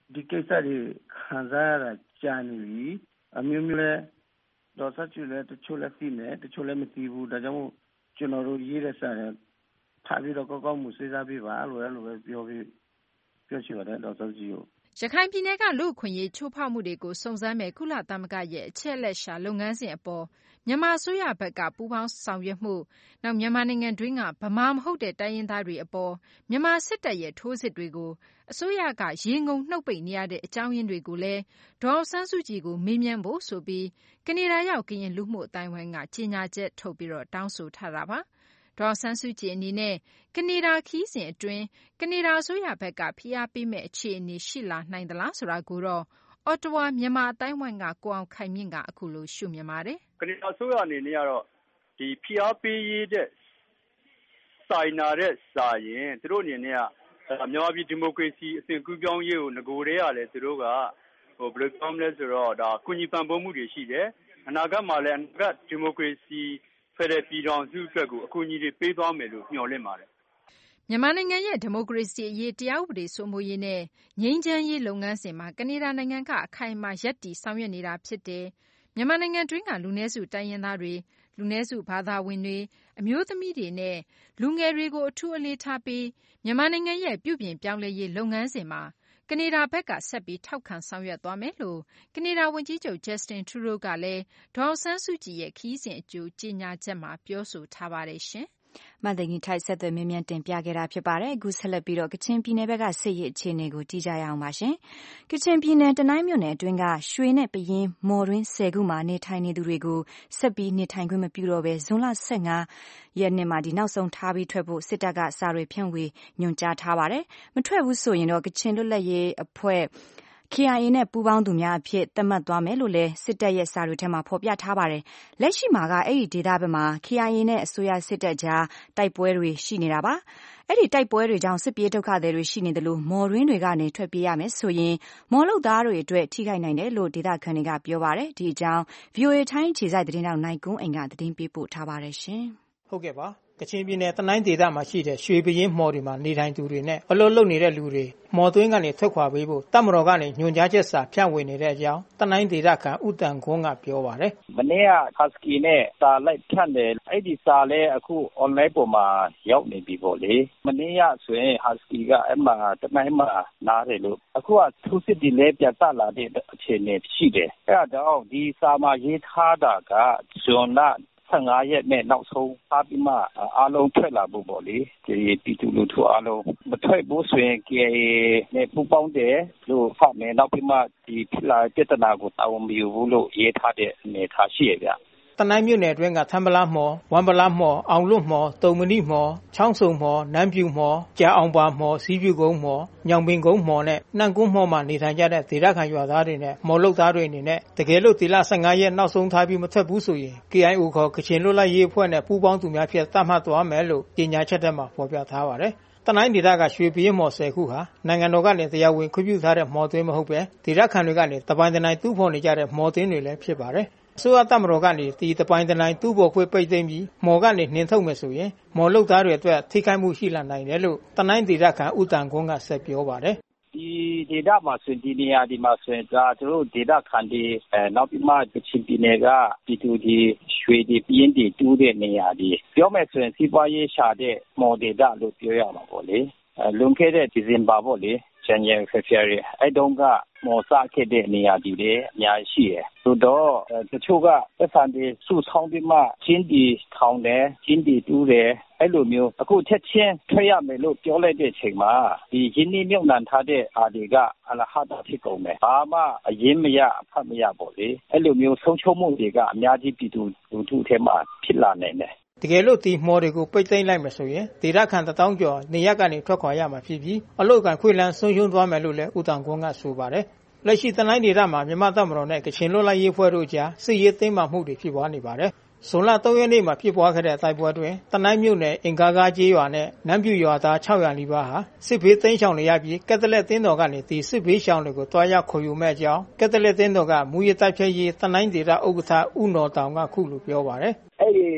ဒီကိစ္စတွေခံစားရတာကြာနေပြီအမျိုးမျိုးလဲတော့ဆက်ချူလဲတချို့လဲသိနေတချို့လဲမသိဘူးဒါကြောင့်မို့ကျွန်တော်တို့ရေးတဲ့စာနဲ့ထားပြီးတော့ကောက်ကောက်မှုစဉ်းစားပြပါလို့လည်းလိုပဲပြောပြီးပြောချင်ပါတယ်တော့ဆက်ကြီးကိုရခိုင်ပြည်နယ်ကလူ့အခွင့်အရေးချိုးဖောက်မှုတွေကိုစုံစမ်းမဲ့ကုလသမဂ္ဂရဲ့အချက်အလက်ရှာလုပ်ငန်းစဉ်အပေါ်မြန်မာအစိုးရဘက်ကပူးပေါင်းဆောင်ရွက်မှုနောက်မြန်မာနိုင်ငံတွင်းကဗမာမဟုတ်တဲ့တိုင်းရင်းသားတွေအပေါ်မြန်မာစစ်တပ်ရဲ့ထိုးစစ်တွေကိုအစိုးရကရေငုံနှုတ်ပိတ်နေရတဲ့အကြောင်းရင်းတွေကိုလည်းဒေါ်အောင်ဆန်းစုကြည်ကိုမေးမြန်းဖို့ဆိုပြီးကနေဒါရောက်ကရင်လူမှုအတိုင်းအဝိုင်းကကြေညာချက်ထုတ်ပြီးတော့တောင်းဆိုထားတာပါဒေါ်အောင်ဆန်းစုကြည်အနေနဲ့ကနေဒါခီးစဉ်အတွင်းကနေဒါအစိုးရဘက်ကဖိအားပေးမဲ့အခြေအနေရှိလာနိုင်သလားဆိုတာကိုတော့အော်တဝါမြန်မာအတိုင်းဝိုင်းကကိုအောင်ခိုင်မြင့်ကအခုလိုရှုမြင်ပါတယ်ကနေဒါအစိုးရအနေနဲ့ကတော့ဒီဖိအားပေးရေးတဲ့စိုင်နာတဲ့စာရင်သူတို့အနေနဲ့ကမြန်မာပြည်ဒီမိုကရေစီအစဉ်ကူးပြောင်းရေးကိုငကိုတည်းရတယ်သူတို့ကဟိုဘယ်လိုပြောမလဲဆိုတော့ဒါကုညီပံ့ပိုးမှုတွေရှိတယ်အနာဂတ်မှာလည်းအနာဂတ်ဒီမိုကရေစီဖက်ဒရယ်ပြည်ထောင်စုအတွက်ကိုအကူအညီတွေပေးသွားမယ်လို့မျှော်လင့်ပါတယ်မြန်မာနိုင်ငံရဲ့ဒီမိုကရေစီအရေးတရားဥပဒေစိုးမိုးရေးနဲ့ငြိမ်းချမ်းရေးလုပ်ငန်းစဉ်မှာကနေဒါနိုင်ငံကအခိုင်အမာရပ်တည်ဆောင်ရွက်နေတာဖြစ်တယ်မြန်မာနိုင်ငံတွင်းကလူနည်းစုတိုင်းရင်းသားတွေလူနည်းစုဘာသာဝင်တွေအမျိုးသမီးတွေနဲ့လူငယ်တွေကိုအထူးအလေးထားပြီးမြန်မာနိုင်ငံရဲ့ပြုပြင်ပြောင်းလဲရေးလုပ်ငန်းစဉ်မှာကနေဒါဘက်ကဆက်ပြီးထောက်ခံဆောင်ရွက်သွားမယ်လို့ကနေဒါဝန်ကြီးချုပ် Justin Trudeau ကလည်းဒေါ်အောင်ဆန်းစုကြည်ရဲ့ခီးစဉ်အကျိုးကြေညာချက်မှာပြောဆိုထားပါတယ်ရှင်မသိင်္ဂီထိုက်ဆက်သွယ်မြင်းမြန်းတင်ပြခဲ့တာဖြစ်ပါတယ်အခုဆက်လက်ပြီးတော့ကချင်ပြည်နယ်ဘက်ကစစ်ရေးအခြေအနေကိုကြည့်ကြရအောင်ပါရှင်ကချင်ပြည်နယ်တနိုင်းမြို့နယ်အတွင်းကရွှေနဲ့ပယင်းမော်တွင်းဆယ်ခုမှာနေထိုင်နေသူတွေကိုဆက်ပြီးနေထိုင်ခွင့်မပြုတော့ဘဲဇွန်လဆယ့်ငါရက်နေ့မှာဒီနောက်ဆုံးထားပြီးထွက်ဖို့စစ်တပ်ကစာတွေဖြန့်ဝေညွှန်ကြားထားပါတယ်မထွက်ဘူးဆိုရင်တော့ကချင်လွတ်လပ်ရေးအဖွဲ့K I A နဲ့ပူးပေါင်းသူများအဖြစ်သတ်မှတ်သွားမယ်လို့လည်းစစ်တပ်ရဲ့စာတွေထဲမှာဖော်ပြထားပါတယ်။လက်ရှိမှာကအဲ့ဒီဒေသဘက်မှာ K I A နဲ့အစိုးရစစ်တပ်ကြားတိုက်ပွဲတွေရှိနေတာပါ။အဲ့ဒီတိုက်ပွဲတွေကြောင့်စစ်ပြေးဒုက္ခသည်တွေရှိနေတယ်လို့မော်ရင်းတွေကနေထွက်ပြေးရမယ်ဆိုရင်မော်လုတ်သားတွေအတွက်ထိခိုက်နိုင်တယ်လို့ဒေသခံတွေကပြောပါတယ်။ဒီအကြောင်း V O A ထိုင်းခြေစိုက်သတင်းတောက်နိုင်ကွန်းအိမ်ကသတင်းပေးပို့ထားပါတယ်ရှင်။ဟုတ်ကဲ့ပါကချင်ပြည်နယ်တနိုင်းဒေသမှာရှိတဲ့ရွှေပယင်းမော်တွေမှာနေထိုင်သူတွေနဲ့အလုပ်လုပ်နေတဲ့လူတွေမော်သွင်းကနေထွက်ခွာပေးဖို့တပ်မတော်ကနေညွှန်ကြားချက်စာဖြန့်ဝေနေတဲ့အကြောင်းတနိုင်းဒေသခံဦးတန်ခွန်းကပြောပါတယ်။မနေ့က Husky နဲ့စာလိုက်ဖြန့်တယ်အဲ့ဒီစာလဲအခု online ပေါ်မှာရောက်နေပြီပေါ့လေ။မနေ့ကဆိုရင် Husky ကအဲ့မှာတနိုင်းမှာနားတယ်လို့အခုကသူစစ်တီလဲပြတ်တက်လာတဲ့အခြေအနေရှိတယ်။အဲ့ဒါကြောင့်ဒီစာမှာရေးထားတာကဇွန်လဆယ့်ငါရက်နဲ့နောက်ဆုံးထားပြီးမှအားလုံးထွက်လာဖို့ပေါ့လေဒီပြည်သူလူထုအားလုံးမထွက်ဘူးဆိုရင် K I A နဲ့ပူးပေါင်းတယ်လို့ဖတ်မယ်နောက်ပြီးမှဒီဖြစ်လာပြဿနာကိုတာဝန်မယူဘူးလို့ရေးထားတဲ့အနေထားရှိရဗျတနိုင်းမြို့နယ်အတွင်းကသံပလားမော်ဝမ်ပလားမော်အောင်လွတ်မော်တုံမဏိမော်ချောင်းစုံမော်နန်းပြူမော်ကြာအောင်ပါမော်စီးပြူကုန်းမော်ညောင်ပင်ကုန်းမော်နဲ့နှံကုန်းမော်မှာနေထိုင်ကြတဲ့ဒေသခံရွာသားတွေနဲ့မော်လုတ်သားတွေအနေနဲ့တကယ်လို့ဒီလဆယ့်ငါရက်နောက်ဆုံးထားပြီးမထွက်ဘူးဆိုရင် K I O ခေါ်ကချင်လွတ်လပ်ရေးအဖွဲ့နဲ့ပူးပေါင်းသူများဖြစ်သတ်မှတ်သွားမယ်လို့ကြေညာချက်ထဲမှာဖော်ပြထားပါတယ်တနိုင်းဒေသကရွှေပယင်းမော်ဆယ်ခုဟာနိုင်ငံတော်ကနေတရားဝင်ခွင့်ပြုထားတဲ့မော်သွင်းမဟုတ်ပဲဒေသခံတွေကနေတပိုင်းတနိုင်တူးဖော်နေကြတဲ့မော်သွင်းတွေလည်းဖြစ်ပါတယ်အစိုးရတပ်မတော်ကနေဒီတပိုင်းတနိုင်တူးဖော်ခွင့်ပိတ်သိမ်းပြီးမော်ကနေနှင်ထုတ်မယ်ဆိုရင်မော်လုတ်သားတွေအတွက်ထိခိုက်မှုရှိလာနိုင်တယ်လို့တနိုင်းဒေသခံဦးတန်ခွန်းကဆက်ပြောပါတယ်ဒီဒေသမှာဆိုဒီနေရာဒီမှာဆိုဒါတို့ဒေသခံတွေအဲနောက်ပြီးမှကချင်ပြည်နယ်ကပြည်သူတွေရွှေတွေပြင်းတွေတူးတဲ့နေရာတွေပြောမယ်ဆိုရင်စီးပွားရေးရှာတဲ့မော်ဒေသလို့ပြောရမှာပေါ့လေအဲလွန်ခဲ့တဲ့ဒီဇင်ဘာပေါ့လေ January February အဲ့တုန်းကမော်စခဲ့တဲ့နေရာတွေလည်းအများကြီးရှိတယ်ဆိုတော့တချို့ကသက်ဆိုင်တွေစုဆောင်းပြီးမှချင်းတီထောင်တယ်ချင်းတီတူးတယ်အဲ့လိုမျိုးအခုချက်ချင်းထွက်ရမယ်လို့ပြောလိုက်တဲ့အချိန်မှာဒီရင်းနှီးမြှုပ်နှံထားတဲ့အားတွေကအလဟတာဖြစ်ကုန်တယ်ဘာမှအရင်မရအဖတ်မရပေါ့လေအဲ့လိုမျိုးဆုံးရှုံးမှုတွေကအများကြီးပြည်သူလူထုထဲမှာဖြစ်လာနိုင်တယ်တကယ်လို့ဒီမော်တွေကိုပိတ်သိမ်းလိုက်မယ်ဆိုရင်ဒေသခံတထောင်ကျော်နေရက်ကနေထွက်ခွာရမှာဖြစ်ပြီးအလို့ကန်ခွေလန်းဆုံးရှုံးသွားမယ်လို့လည်းဦးတန်ကွန်းကဆိုပါတယ်လက်ရှိတနိုင်းဒေသမှာမြန်မာတပ်မတော်နဲ့ကချင်လွတ်လပ်ရေးအဖွဲ့တို့ကြားစစ်ရေးသိမ်းမှမှုတွေဖြစ်ပွားနေပါတယ်ဇွန်လသုံးရက်နေ့မှာဖြစ်ပွားခဲ့တဲ့တိုက်ပွဲတွင်တနိုင်းမြို့နယ်အင်ကားကားကျေးရွာနဲ့နန်းပြူရွာသားခြောက်ရာနီးပါးဟာစစ်ဘေးသိမ်းရှောင်နေရပြီးကက်သလက်သင်းတော်ကနေဒီစစ်ဘေးရှောင်တွေကိုတွားရောက်ခေါ်ယူမဲ့ကြောင်းကက်သလက်သင်းတော်ကမူရတိုက်ဖြည့်ရေးတနိုင်းဒေသဥက္ကဋ္ဌဦးနော်တောင်ကခုလိုပြောပါတယ်အဲ့ဒီနေရာ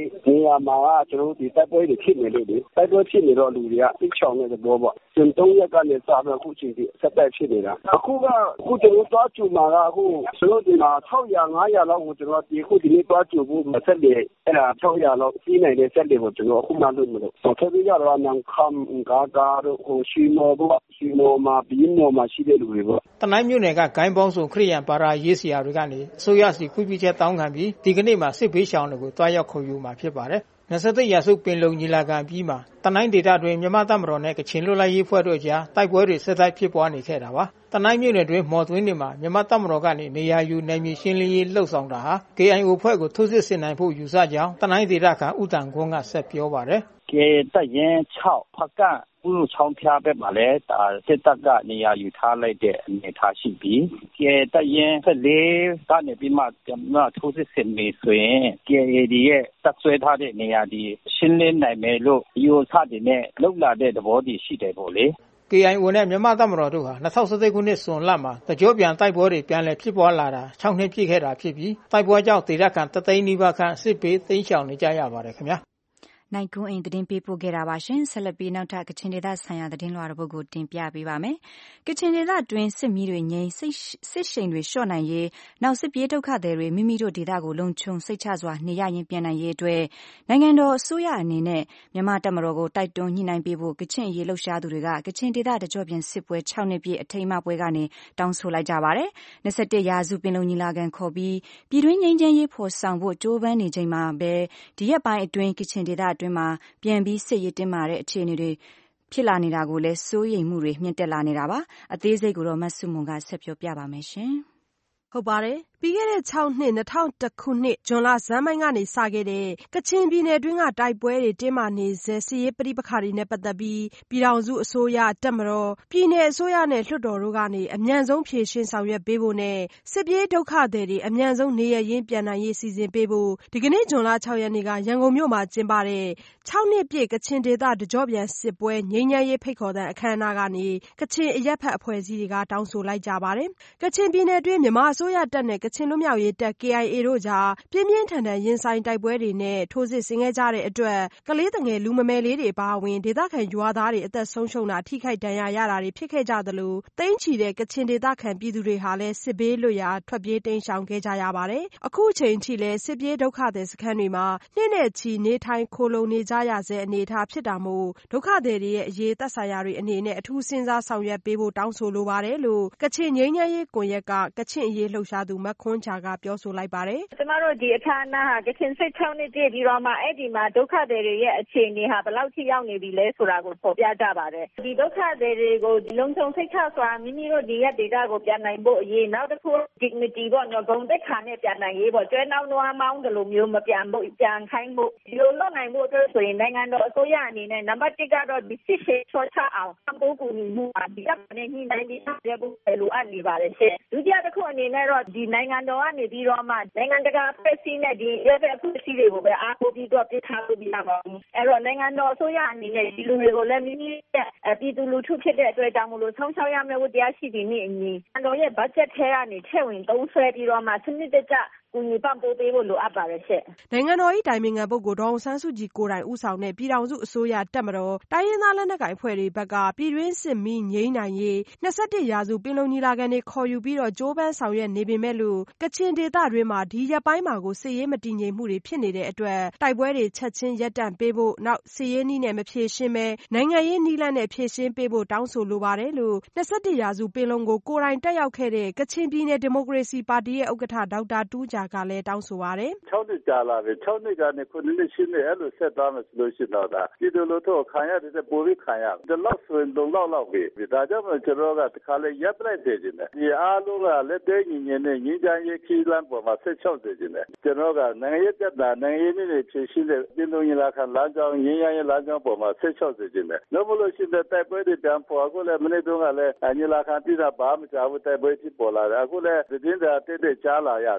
ရာမှာကကျွန်တော်တို့ဒီတိုက်ပွဲတွေဖြစ်နေလို့ဒီတိုက်ပွဲဖြစ်နေတော့လူတွေကသိချောင်းတဲ့သဘောပေါ့ကျန်သုံးရက်ကနေစပြီးအခုချိန်ထိဆက်တိုက်ဖြစ်နေတာအခုကအခုကျွန်တော်သွားကြည့်မှာကအခုကျွန်တော်ဒီမှာ၆ရာ၅ရာလောက်ကိုကျွန်တော်ဒီအခုဒီနေ့သွားကြည့်ဖို့ဆက်တယ်အဲ့ဒါ၆ရာလောက်စီးနိုင်တဲ့ဆက်တယ်ကိုကျွန်တော်အခုမှလုပ်မလို့ဆက်ပြီးကြတော့နန်ခမ်ဂါဂါတို့ကိုရှိမောဘောရှိမောမှာဘင်းမောမှာရှိတဲ့လူတွေပေါ့တနိုင်းမြို့နယ်ကဂိုင်းပေါင်းစုံခရိယန်ဘာသာရေးဆရာတွေကနေအစိုးရစီခွင့်ပြုချက်တောင်းခံပြီးဒီကနေ့မှာစစ်ဘေးရှောင်တွေကိုတွားရောက်ခေါ်ယူမှာဖြစ်ပါတယ်။နှစ်ဆက်ရာစုပင်လုံညီလာခံပြီးမှာတနိုင်းဒေသတွင်မြန်မာတပ်မတော်နဲ့ကချင်လွတ်လပ်ရေးဖွဲ့တို့ကြားတိုက်ပွဲတွေဆက်တိုက်ဖြစ်ပွားနေခဲ့တာပါ။တနိုင်းမြို့နယ်တွင်မော်သွင်းတွေမှာမြန်မာတပ်မတော်ကနေနေရာယူနိုင်မြေရှင်းလင်းရေးလှုပ်ဆောင်တာဟာ K I O ဖွဲ့ကိုထိုးစစ်ဆင်နိုင်ဖို့ယူဆကြောင်းတနိုင်းဒေသခံဦးတန်ကွန်းကဆက်ပြောပါတယ်။ K တပ်ရင်း၆ဖက်ကဥရုချောင်းဖျားဘက်မှာလည်းဒါစစ်တပ်ကနေရာယူထားလိုက်တဲ့အနေထားရှိပြီး K တပ်ရင်း၁၄ကနေပြီးမှကျွန်တော်ထိုးစစ်ဆင်နေဆိုရင် K A D ရဲ့တပ်ဆွဲထားတဲ့နေရာဒီရှင်းလင်းနိုင်မယ်လို့ယူဆတဲ့နဲ့လောက်လာတဲ့သဘောတည်ရှိတယ်ပေါ့လေ K I O နဲ့မြန်မာတပ်မတော်တို့ဟာ၂၀၁၃ခုနှစ်ဇွန်လမှာတကြောပြန်တိုက်ပွဲတွေပြန်လည်ဖြစ်ပွားလာတာ၆နှစ်ပြည့်ခဲ့တာဖြစ်ပြီးတိုက်ပွဲကြောင့်ဒေသခံတသိန်းနီးပါးခန့်စစ်ဘေးသိမ်းရှောင်နေကြရပါတယ်ခင်ဗျာနိုင်ကွန်းအိမ်သတင်းပေးပို့ခဲ့တာပါရှင်ဆက်လက်ပြီးနောက်ထပ်ကချင်ဒေသဆိုင်ရာသတင်းလွှာတစ်ပုဒ်ကိုတင်ပြပေးပါမယ်ကချင်ဒေသတွင်းစစ်မီးတွေငြိမ်းစစ်ရှိန်တွေလျှော့နိုင်ရေးနောက်စစ်ပြေးဒုက္ခသည်တွေမိမိတို့ဒေသကိုလုံခြုံစိတ်ချစွာနေရရင်ပြန်နိုင်ရေးအတွက်နိုင်ငံတော်အစိုးရအနေနဲ့မြန်မာတပ်မတော်ကိုတိုက်တွန်းညှိနှိုင်းပေးဖို့ကချင်အရေးလှုပ်ရှားသူတွေကကချင်ဒေသတကြောပြန်စစ်ပွဲ၆နှစ်ပြည့်အထိမ်းအမှတ်ပွဲကနေတောင်းဆိုလိုက်ကြပါတယ်၂၁ရာစုပင်လုံညီလာခံခေါ်ပြီးပြည်တွင်းငြိမ်းချမ်းရေးဖော်ဆောင်ဖို့ကြိုးပမ်းနေချိန်မှာပဲဒီရက်ပိုင်းအတွင်းကချင်ဒေသအတွင်းမှာပြန်ပြီးစစ်ရေးတင်းမာတဲ့အခြေအနေတွေဖြစ်လာနေတာကိုလည်းစိုးရိမ်မှုတွေမြင့်တက်လာနေတာပါအသေးစိတ်ကိုတော့မဆုမွန်ကဆက်ပြောပြပါမယ်ရှင်ဟုတ်ပါတယ်ပြီးခဲ့တဲ့၆နှစ်၂၀၀၁ခုနှစ်ဇွန်လဆန်းပိုင်းကနေစခဲ့တဲ့ကချင်ပြည်နယ်တွင်းကတိုက်ပွဲတွေတင်းမာနေဆဲစစ်ရေးပဋိပက္ခတွေနဲ့ပတ်သက်ပြီးပြည်ထောင်စုအစိုးရတပ်မတော်ပြည်내အစိုးရနဲ့လွှတ်တော်တို့ကနေအမြန်ဆုံးဖြေရှင်းဆောင်ရွက်ပေးဖို့နဲ့စစ်ပြေးဒုက္ခသည်တွေအမြန်ဆုံးနေရရင်းပြန်နိုင်ရေးစီစဉ်ပေးဖို့ဒီကနေ့ဇွန်လ၆ရက်နေ့ကရန်ကုန်မြို့မှာကျင်းပတဲ့၆နှစ်ပြည့်ကချင်ဒေသတကြောပြန်စစ်ပွဲငြိမ်းချမ်းရေးဖိတ်ခေါ်တဲ့အခမ်းအနားကနေကချင်အရက်ဖက်အဖွဲ့အစည်းတွေကတောင်းဆိုလိုက်ကြပါတယ်ကချင်ပြည်နယ်တွင်းမြန်မာအစိုးရတပ်နဲ့ကချင်လွတ်မြောက်ရေးတပ် K I A တို့ကြားပြင်းပြင်းထန်ထန်ရင်ဆိုင်တိုက်ပွဲတွေနဲ့ထိုးစစ်ဆင်ခဲ့ကြတဲ့အတွက်ကလေးငယ်လူမမယ်လေးတွေအပါအဝင်ဒေသခံရွာသားတွေအသက်ဆုံးရှုံးတာထိခိုက်ဒဏ်ရာရတာတွေဖြစ်ခဲ့ကြသလိုသိန်းချီတဲ့ကချင်ဒေသခံပြည်သူတွေဟာလည်းစစ်ဘေးလွတ်ရာထွက်ပြေးတိမ်းရှောင်ခဲ့ကြရပါတယ်အခုအချိန်ထိလည်းစစ်ပြေးဒုက္ခသည်စခန်းတွေမှာနှစ်နဲ့ချီနေထိုင်ခိုလုံနေကြရဆဲအနေအထားဖြစ်တာမို့ဒုက္ခသည်တွေရဲ့အရေးသက်ဆိုင်ရာတွေအနေနဲ့အထူးစဉ်းစားဆောင်ရွက်ပေးဖို့တောင်းဆိုလိုပါတယ်လို့ကချင်ငြိမ်းချမ်းရေးကွန်ရက်ကကချင်အရေးလှုပ်ရှားသူမခွန်းချာကပြောဆိုလိုက်ပါတယ်ကျမတို့ဒီအခမ်းအနားဟာကချင်စစ်၆နှစ်ပြည့်ပြီးတော့မှအဲ့ဒီမှာဒုက္ခသည်တွေရဲ့အခြေအနေဟာဘယ်လောက်ထိရောက်နေပြီလဲဆိုတာကိုဖော်ပြကြပါတယ်ဒီဒုက္ခသည်တွေကိုလုံခြုံစိတ်ချစွာမိမိတို့ဒီရဲ့ဒေတာကိုပြန်နိုင်ဖို့အရေးနောက်တစ်ခု dignity ပေါ့နော်ဂုဏ်သက်ခါနဲ့ပြန်နိုင်ရေးပေါ့ကျွဲနောက်နွားမောင်းတယ်လို့မျိုးမပြန်ဖို့ပြန်ခိုင်းဖို့ဒီလိုလုပ်နိုင်ဖို့အတွက်ဆိုရင်နိုင်ငံတော်အစိုးရအနေနဲ့နံပါတ်တစ်ကတော့ဒီစစ်ရှိချောချအောင်ပံ့ပိုးကူညီမှုအဒီကနေ့ညှိနှိုင်းပြီးဆက်ဖို့လိုအပ်နေပါတယ်ရှင်ဒုတိယတစ်ခုအနေနဲ့တော့ဒီနိုင်ငံတော်ကနေပြီးတော့မှနိုင်ငံတကာအဖွဲ့အစည်းနဲ့ဒီရဲဘက်အဖွဲ့အစည်းတွေကိုပဲအားကိုးပြီးတော့ပြထားလို့ပြရပါဘူးအဲ့တော့နိုင်ငံတော်အစိုးရအနေနဲ့ဒီလူတွေကိုလည်းမိမိရဲ့ပြည်သူလူထုဖြစ်တဲ့အတွက်ကြောင့်မလို့ဆုံးရှုံးရမယ့်ဝတ္တရားရှိသည်နှင့်အညီနိုင်ငံတော်ရဲ့ budget ထဲကနေထည့်ဝင်သုံးစွဲပြီးတော့မှစနစ်တကျကူညီပံ့ပိုးပေးဖို့လိုအပ်ပါတယ်ရှင့်နိုင်ငံတော်၏တိုင်ပင်ခံပုဂ္ဂိုလ်ဒေါ်အောင်ဆန်းစုကြည်ကိုယ်တိုင်ဦးဆောင်တဲ့ပြည်ထောင်စုအစိုးရတပ်မတော်တိုင်းရင်းသားလက်နက်ကိုင်အဖွဲ့တွေဘက်ကပြည်တွင်းစစ်မီးငြိမ်းနိုင်ရေး၂၁ရာစုပင်လုံညီလာခံတွေခေါ်ယူပြီးတော့ကြိုးပမ်းဆောင်ရွက်နေပေမဲ့လို့ကချင်ဒေသတွင်းမှာဒီရက်ပိုင်းမှာကိုစစ်ရေးမတည်ငြိမ်မှုတွေဖြစ်နေတဲ့အတွက်တိုက်ပွဲတွေချက်ချင်းရပ်တန့်ပေးဖို့နောက်စစ်ရေးနည်းနဲ့မဖြေရှင်းပဲနိုင်ငံရေးနည်းလမ်းနဲ့ဖြေရှင်းပေးဖို့တောင်းဆိုလိုပါတယ်လို့၂၁ရာစုပင်လုံကိုကိုယ်တိုင်တက်ရောက်ခဲ့တဲ့ကချင်ပြည်နယ်ဒီမိုကရေစီပါတီရဲ့ဥက္ကဋ္ဌဒေါက်တာတူးဂျာကလည်းတောင်းဆိုပါတယ်၆နှစ်ကြာလာပြီ၆နှစ်ကနေခုနှစ်နှစ်ရှင်းနေအဲ့လိုဆက်သွားမယ်ဆိုလို့ရှိတော့ဒါပြည်သူလူထုခံရတဲ့ပိုပြီးခံရဒီလောက်ဆိုရင်တော့လောက်လောက်ပဲဒါကြောင့်ကျွန်တော်ကတခါလေရပ်ပလိုက်စေခြင်းနဲ့ဒီအားလုံးကလက်သေးညီညီနဲ့ညီကြရေးခီးလမ်းပေါ်မှာဆက်ချောက်စေခြင်းနဲ့ကျွန်တော်ကနိုင်ငံရေးတက်တာနိုင်ငံရေးနဲ့ဖြည့်ရှင်းတဲ့ပြည်သူညီလာခံလမ်းကြောင်းရင်းရင်းလမ်းကြောင်းပေါ်မှာဆက်ချောက်စေခြင်းနဲ့လို့မလို့ရှိတဲ့တိုက်ပွဲတွေပြန်ပေါ်အခုလည်းမနေ့တုန်းကလည်းညီလာခံပြည်တာဘာမှမကြောက်ဘူးတိုက်ပွဲဖြစ်ပေါ်လာတယ်အခုလည်းသတင်းစာတက်တက်ကြားလာရတယ်ဒါမ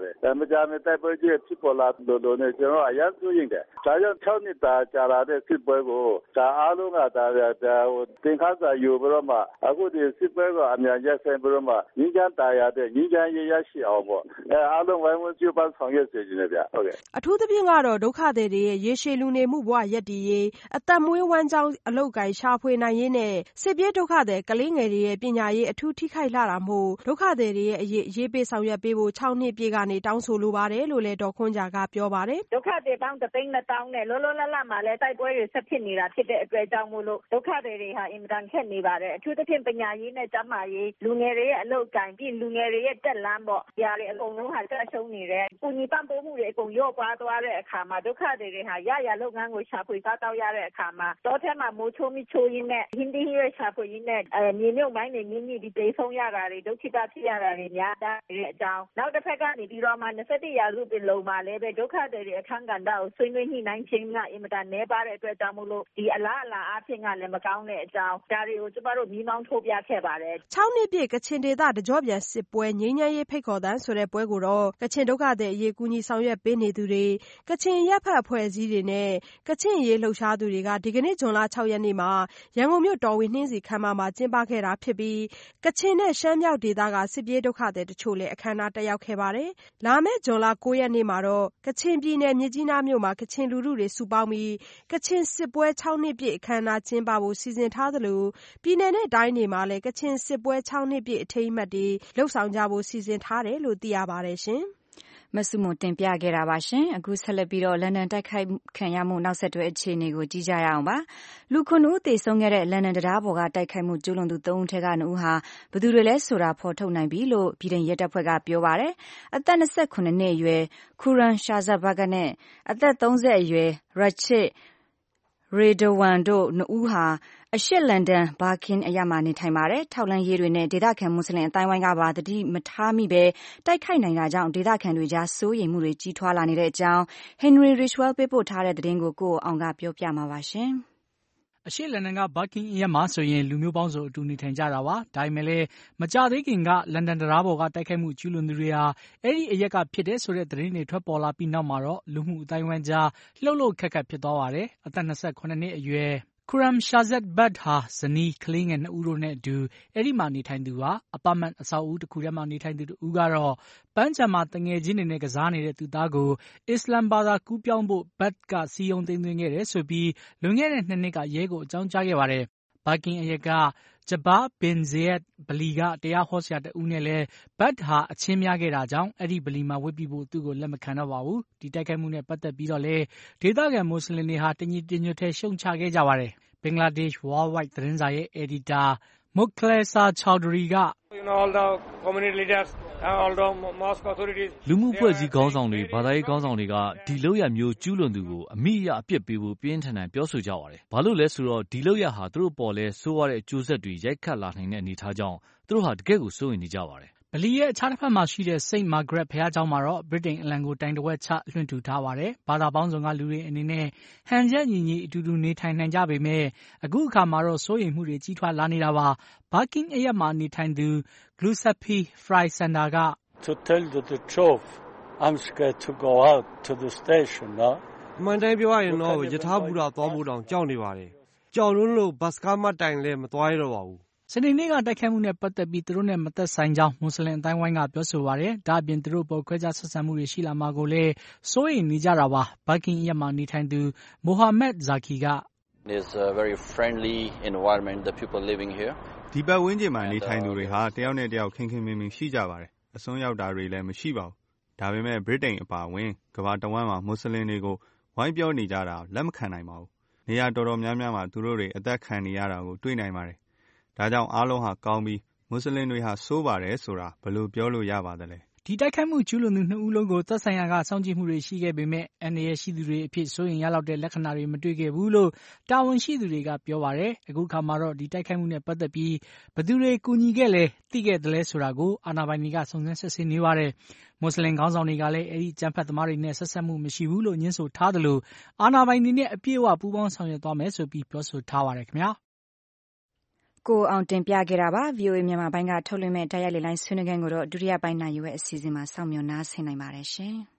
ကြာမီတိုက်ပွဲကြီးဖြစ်ပေါ်လာလို့လို့နဲ့ကျွန်တော်အရန်စိုးရင်တယ်ဒါကြောင့်၆နှစ်တာကြာလာတဲ့စစ်ပွဲကိုဒါအားလုံးကဒါဒါဟိုသင်္ခါစာယူပြီးတော့မှအခုဒီစစ်ပွဲကအများကြီးဆင်ပြီးတော့မှငင်းချမ်းတာရတဲ့ငင်းချမ်းရရရှိအောင်ပေါ့အဲအားလုံးဝိုင်းဝန်းကြိုးပမ်းဆောင်ရွက်စေချင်တယ်ဗျဟုတ်ကဲ့အထူးသဖြင့်ကတော့ဒုက္ခသည်တွေရဲ့ရေရှည်လူနေမှုဘဝရပ်တည်ရေးအသက်မွေးဝမ်းကြောင်းအလုပ်ကိုင်ရှာဖွေနိုင်ရေးနဲ့စစ်ပြေးဒုက္ခသည်ကလေးငယ်တွေရဲ့ပညာရေးအထူးထိခိုက်လာတာမို့ဒုက္ခသည်တွေရဲ့အရေးရေးပေးဆောင်ရွက်ပေးဖို့၆နှစ်ပြည့်ကနေတောင်းဆိုလိုပါတယ်လို့လည်းဒေါ်ခွန်ဂျာကပြောပါတယ်ဒုက္ခသည်ပေါင်းတစ်သိန်းနှစ်သောင်းနဲ့လောလောလတ်လတ်မှာလည်းတိုက်ပွဲတွေဆက်ဖြစ်နေတာဖြစ်တဲ့အတွက်ကြောင့်မို့လို့ဒုက္ခသည်တွေဟာအင်မတန်ခက်နေပါတယ်အထူးသဖြင့်ပညာရေးနဲ့ကျန်းမာရေးလူငယ်တွေရဲ့အလုပ်ကိုင်ပြီးလူငယ်တွေရဲ့တက်လမ်းပေါ့ဒီဟာတွေအကုန်လုံးဟာကျရှုံးနေတယ်ပူညီပံ့ပိုးမှုတွေအကုန်ရော့ပွားသွားတဲ့အခါမှာဒုက္ခသည်တွေဟာရရလုပ်ငန်းကိုရှာဖွေစားတောက်ရတဲ့အခါမှာတောထဲမှာမိုးချိုးမိချိုးရင်းနဲ့ဟင်းဒီရဲရှာဖွေရင်းနဲ့အဲမြေမြုပ်မိုင်းတွေမြင့်မြင့်ဒီတိတ်ဆုံးရတာတွေဒုက္ခိတဖြစ်ရတာတွေများတဲ့အကြောင်းနောက်တစ်ဖက်ကနေပြီးတော့မှ၂၁ရာစုပင်လုံမှာလည်းပဲဒုက္ခသည်တွေအခန်းကဏ္ဍကိုဆွေးနွေးညှိနှိုင်းခြင်းကအင်မတန်နည်းပါးတဲ့အတွက်ကြောင့်မို့လို့ဒီအလားအလာအဖြစ်ကလည်းမကောင်းတဲ့အကြောင်းဒါတွေကိုကျမတို့မြင်းမောင်းထိုးပြခဲ့ပါတယ်၆နှစ်ပြည့်ကချင်ဒေသတကြောပြန်စစ်ပွဲငြိမ်းချမ်းရေးဖိတ်ခေါ်သံဆိုတဲ့ပွဲကိုတော့ကချင်ဒုက္ခသည်အရေးကူညီဆောင်ရွက်ပေးနေသူတွေကချင်ရပ်ဖက်အဖွဲ့အစည်းတွေနဲ့ကချင်ရေးလှုပ်ရှားသူတွေကဒီကနေ့ဇွန်လ၆ရက်နေ့မှာရန်ကုန်မြို့တော်ဝင်နှင်းစီခမ်းမမှာကျင်းပခဲ့တာဖြစ်ပြီးကချင်နဲ့ရှမ်းမြောက်ဒေသကစစ်ပြေးဒုက္ခသည်တချို့လည်းအခမ်းအနားတက်ရောက်ခဲ့ပါတယ်။လာမယ့်ဇွန်လ၉ရက်နေ့မှာတော့ကချင်ပြည်နယ်မြစ်ကြီးနားမြို့မှာကချင်လူထုတွေစုပေါင်းပြီးကချင်စစ်ပွဲ၆နှစ်ပြည့်အခမ်းအနားကျင်းပဖို့စီစဉ်ထားသလိုပြည်နယ်နဲ့တိုင်းတွေမှာလည်းကချင်စစ်ပွဲ၆နှစ်ပြည့်အထိမ်းအမှတ်တွေလှုပ်ဆောင်ကြဖို့စီစဉ်ထားတယ်လို့သိရပါတယ်ရှင်။မဆုမွန်တင်ပြခဲ့တာပါရှင်အခုဆက်လက်ပြီးတော့လန်ဒန်တိုက်ခိုက်ခံရမှုနောက်ဆက်တွဲအခြေအနေကိုကြည့်ကြရအောင်ပါလူခုနှစ်ဦးသေဆုံးခဲ့တဲ့လန်ဒန်တရားပေါ်ကတိုက်ခိုက်မှုကျူးလွန်သူသုံးဦးထက်ကနှစ်ဦးဟာဘယ်သူတွေလဲဆိုတာဖော်ထုတ်နိုင်ပြီလို့ပြည်ထောင်ရဲတပ်ဖွဲ့ကပြောပါတယ်အသက်၂၉နှစ်အရွယ်ခူရန်ရှာဇာဘဂနဲ့အသက်၃၀အရွယ်ရချစ်ရေဒဝန်တို့နှစ်ဦးဟာအရှက်လန်ဒန်ဘာကင်းအရပ်မှာနေထိုင်ပါတယ်ထောက်လန်းရေးတွေနဲ့ဒေသခံမွတ်စလင်အတိုင်းဝိုင်းကပါတတိမထားမိပဲတိုက်ခိုက်နိုင်တာကြောင့်ဒေသခံတွေကြားစိုးရိမ်မှုတွေကြီးထွားလာနေတဲ့အကြောင်း Henry Richwell ပေးပို့ထားတဲ့သတင်းကိုကိုအောင်ကပြောပြမှာပါရှင်အရှေ့လန်ဒန်ကဘာကင်းအရပ်မှာဆိုရင်လူမျိုးပေါင်းစုံအတူနေထိုင်ကြတာပါဒါပေမဲ့လည်းမကြသေးခင်ကလန်ဒန်တရားပေါ်ကတိုက်ခိုက်မှုကျူးလွန်သူတွေဟာအဲ့ဒီအရက်ကဖြစ်တဲ့ဆိုတဲ့သတင်းတွေထွက်ပေါ်လာပြီးနောက်မှာတော့လူမှုအတိုင်းဝိုင်းကြားလှုပ်လှုပ်ခက်ခက်ဖြစ်သွားပါတယ်အသက်၂၉နှစ်အရွယ်ခူရမ်ရှာဇက်ဘတ်ဟာဇနီးကလေးငယ်နှစ်ဦးတို့နဲ့အတူအဲ့ဒီမှာနေထိုင်သူဟာအပါမန်အဆောက်အဦတစ်ခုထဲမှာနေထိုင်သူတူကတော့ပန်းချံမှာတငယ်ချင်းတွေနဲ့ကစားနေတဲ့သူသားကိုအစ္စလမ်ဘာသာကူးပြောင်းဖို့ဘတ်ကစီယုံသိမ်းသွင်းခဲ့တယ်ဆိုပြီးလွန်ခဲ့တဲ့နှစ်နှစ်ကရဲကိုအကြောင်းကြားခဲ့ပါတယ်ဘာကင်းအရက်ကဂျဘာဘင်ဇီယက်ဗလီကတရားဟောဆရာတဦးနဲ့လည်းဘတ်ဟာအချင်းများခဲ့တာကြောင့်အဲ့ဒီဗလီမှာဝတ်ပြုဖို့သူ့ကိုလက်မခံတော့ပါဘူးဒီတိုက်ခိုက်မှုနဲ့ပတ်သက်ပြီးတော့လေဒေသခံမွတ်စလင်တွေဟာတညီတညွတ်ထဲရှုံချခဲ့ကြပါတယ်ဘင်္ဂလားဒေ့ရှ် Worldwide သတင်းစာရဲ့ editor မုခလေဆာချောက်ဒရီကလူမှုဖွဲ့စည်းခေါင်းဆောင်တွေဘာသာရေးခေါင်းဆောင်တွေကဒီလောက်ရမျိုးကျူးလွန်သူကိုအမိအယအပြစ်ပေးဖို့ပြင်းထန်ထန်ပြောဆိုကြပါတယ်။ဘာလို့လဲဆိုတော့ဒီလောက်ရဟာသူတို့ပေါ်လဲဆိုးရတဲ့အကျိုးဆက်တွေရိုက်ခတ်လာနိုင်တဲ့အနေအထားကြောင့်သူတို့ဟာတကယ့်ကိုစိုးရိမ်နေကြပါတယ်ဗလီရဲ့အခြားတစ်ဖက်မှာရှိတဲ့စိန့်မာဂရက်ဘုရားကျောင်းမှာတော့ဗြိတိန်အလံကိုတိုင်တဝက်ချလွှင့်ထူထားပါတယ်။ဘာသာပေါင်းစုံကလူတွေအနေနဲ့ဟန်ချက်ညီညီအတူတူနေထိုင်နိုင်ကြပေမဲ့အခုအခါမှာတော့စိုးရိမ်မှုတွေကြီးထွားလာနေတာပါ။ဘာကင်းအရပ်မှာနေထိုင်သူဂလူဆပ်ဖီဖရိုင်ဆန်ဒါက To tell you the truth, I'm scared to go out to the station now. မှန်တိုင်းပြောရရင်တော့ယထာဘူတာသွားဖို့တောင်ကြောက်နေပါတယ်။ကြောက်လွန်းလို့ဘတ်စကားမတိုင်လဲမသွားရတော့ပါဘူး။စနေနေ့ကတိုက်ခိုက်မှုနဲ့ပတ်သက်ပြီးသူတို့နဲ့မသက်ဆိုင်ကြောင်းမွတ်စလင်အတိုင်းဝိုင်းကပြောဆိုပါတယ်။ဒါအပြင်သူတို့ပေါ်ခွဲခြားဆက်ဆံမှုတွေရှိလာမှာကိုလည်းစိုးရိမ်နေကြတာပါ။ဘာကင်းအရပ်မှာနေထိုင်သူမိုဟာမက်ဇာကီက There's a very friendly environment the people living here. ဒီပတ်ဝန်းကျင်မှာနေထိုင်သူတွေဟာတယောက်နဲ့တယောက်ခင်ခင်မင်မင်ရှိကြပါတယ်။အစွန်းရောက်တာတွေလည်းမရှိပါဘူး။ဒါပေမဲ့ဗြိတိန်အပါအဝင်ကမ္ဘာတဝန်းမှာမွတ်စလင်တွေကိုဝိုင်းပြောနေကြတာလက်မခံနိုင်ပါဘူး။နေရာတော်တော်များများမှာသူတို့တွေအသက်ခံနေရတာကိုတွေ့နိုင်ပါတယ်။ဒါကြောင့်အားလုံးဟာကောင်းပြီးမွတ်စလင်တွေဟာစိုးပါတယ်ဆိုတာဘယ်လိုပြောလို့ရပါသလဲ။ဒီတိုက်ခိုက်မှုကျူးလွန်သူနှစ်ဦးလုံးကိုသက်ဆိုင်ရာကစောင့်ကြည့်မှုတွေရှိခဲ့ပေမဲ့အန္တရာယ်ရှိသူတွေအဖြစ်စိုးရိမ်ရလောက်တဲ့လက္ခဏာတွေမတွေ့ခဲ့ဘူးလို့တာဝန်ရှိသူတွေကပြောပါတယ်။အခုခါမှာတော့ဒီတိုက်ခိုက်မှုနဲ့ပတ်သက်ပြီးဘယ်သူတွေကူညီခဲ့လဲသိခဲ့တယ်လဲဆိုတာကိုအာဏာပိုင်တွေကစုံစမ်းစစ်ဆေးနေပါတယ်။မွတ်စလင်ခေါင်းဆောင်တွေကလည်းအဲ့ဒီကြမ်းဖက်သမားတွေနဲ့ဆက်ဆက်မှုမရှိဘူးလို့ညှင်းဆိုထားတယ်လို့အာဏာပိုင်တွေနဲ့အပြည့်အဝပူးပေါင်းဆောင်ရွက်သွားမယ်ဆိုပြီးပြောဆိုထားပါတယ်ခင်ဗျာ။ကိုအောင်တင်ပြခဲ့တာပါ ဗွီအိုအေ မြန်မာပိုင်းကထုတ်လွှင့်မဲ့တိုက်ရိုက်လေလိုင်းဆွေးနွေးခန်းကိုတော့ဒုတိယပိုင်းနိုင်ရွယ်အစီအစဉ်မှာစောင့်မျှော်နားဆင်နိုင်ပါတယ်ရှင်။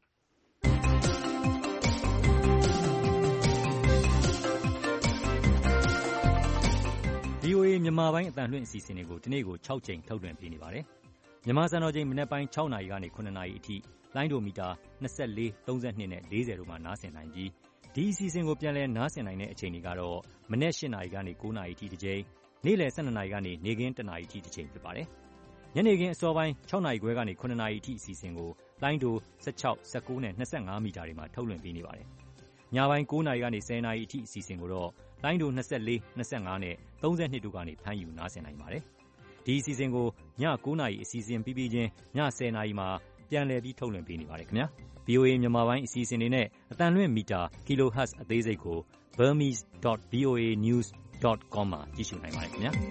ဗွီအိုအေ မြန်မာပိုင်းအသံလွှင့်အစီအစဉ်တွေကိုဒီနေ့ကို၆ကြိမ်ထုတ်လွှင့်ပေးနေပါတယ်။မြန်မာစံတော်ချိန်မနက်ပိုင်း၆နာရီကနေ၇နာရီအထိလိုင်းဒိုမီတာ၂၄၊၃၂နဲ့၄၀တို့မှာနားဆင်နိုင်ပြီးဒီအစီအစဉ်ကိုပြန်လည်နားဆင်နိုင်တဲ့အချိန်တွေကတော့မနက်၈နာရီကနေ၉နာရီအထိတစ်ကြိမ်နေ့လယ်၁၂နာရီကနေနေ့ခင်း၁နာရီအထိတစ်ချိန်ဖြစ်ပါတယ်။ညနေခင်းအစောပိုင်း၆နာရီခွဲကနေ၇နာရီအထိအစီအစဉ်ကိုလိုင်းဒို၁၆၊၁၉နဲ့၂၅မီတာတွေမှာထုတ်လွှင့်ပေးနေပါတယ်။ညပိုင်း၉နာရီကနေ၁၀နာရီအထိအစီအစဉ်ကိုတော့လိုင်းဒို၂၄၊၂၅နဲ့၃၂တို့ကနေဖမ်းယူနားဆင်နိုင်ပါတယ်။ဒီအစီအစဉ်ကိုည၉နာရီအစီအစဉ်ပြီးပြီးချင်းည၁၀နာရီမှာပြန်လည်ပြီးထုတ်လွှင့်ပေးနေပါတယ်ခင်ဗျာ။ဗွီအိုအေ မြန်မာပိုင်းအစီအစဉ်တွေနဲ့အသံလွှင့်မီတာ kilohertz အသေးစိတ်ကို burmese dot v o a news dot com မှာကြည့်ရှုနိုင်ပါတယ်ခင်ဗျာ။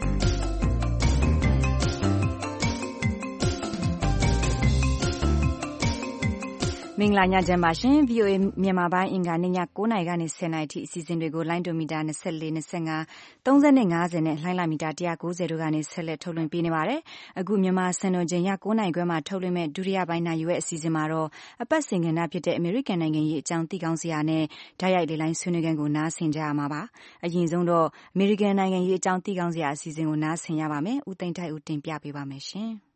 မင်္ဂလာညချမ်းပါရှင် ဗွီအိုအေ မြန်မာပိုင်းအင်္ဂါနေ့ည၉နာရီကနေ၁၀နာရီထိအစီအစဉ်တွေကိုလိုင်းဒိုမီတာ၂၄၊၂၅၊၃၀နဲ့၅၀နဲ့လှိုင်းလာမီတာ၁၉၀တို့ကနေဆက်လက်ထုတ်လွှင့်ပေးနေပါတယ်။အခုမြန်မာစံတော်ချိန်ည၉နာရီခွဲမှာထုတ်လွှင့်မဲ့ဒုတိယပိုင်းနိုင်ရွယ်အစီအစဉ်မှာတော့အပတ်စဉ်ကဏ္ဍဖြစ်တဲ့အမေရိကန်နိုင်ငံရေးအကြောင်းသိကောင်းစရာနဲ့ဓာတ်ရိုက်လေလိုင်းဆွေးနွေးခန်းကိုနားဆင်ကြရမှာပါ။အရင်ဆုံးတော့အမေရိကန်နိုင်ငံရေးအကြောင်းသိကောင်းစရာအစီအစဉ်ကိုနားဆင်ရပါမယ်။ဦးသိန်းထိုက်ဦးတင်ပြပေးပါမယ်ရှင်။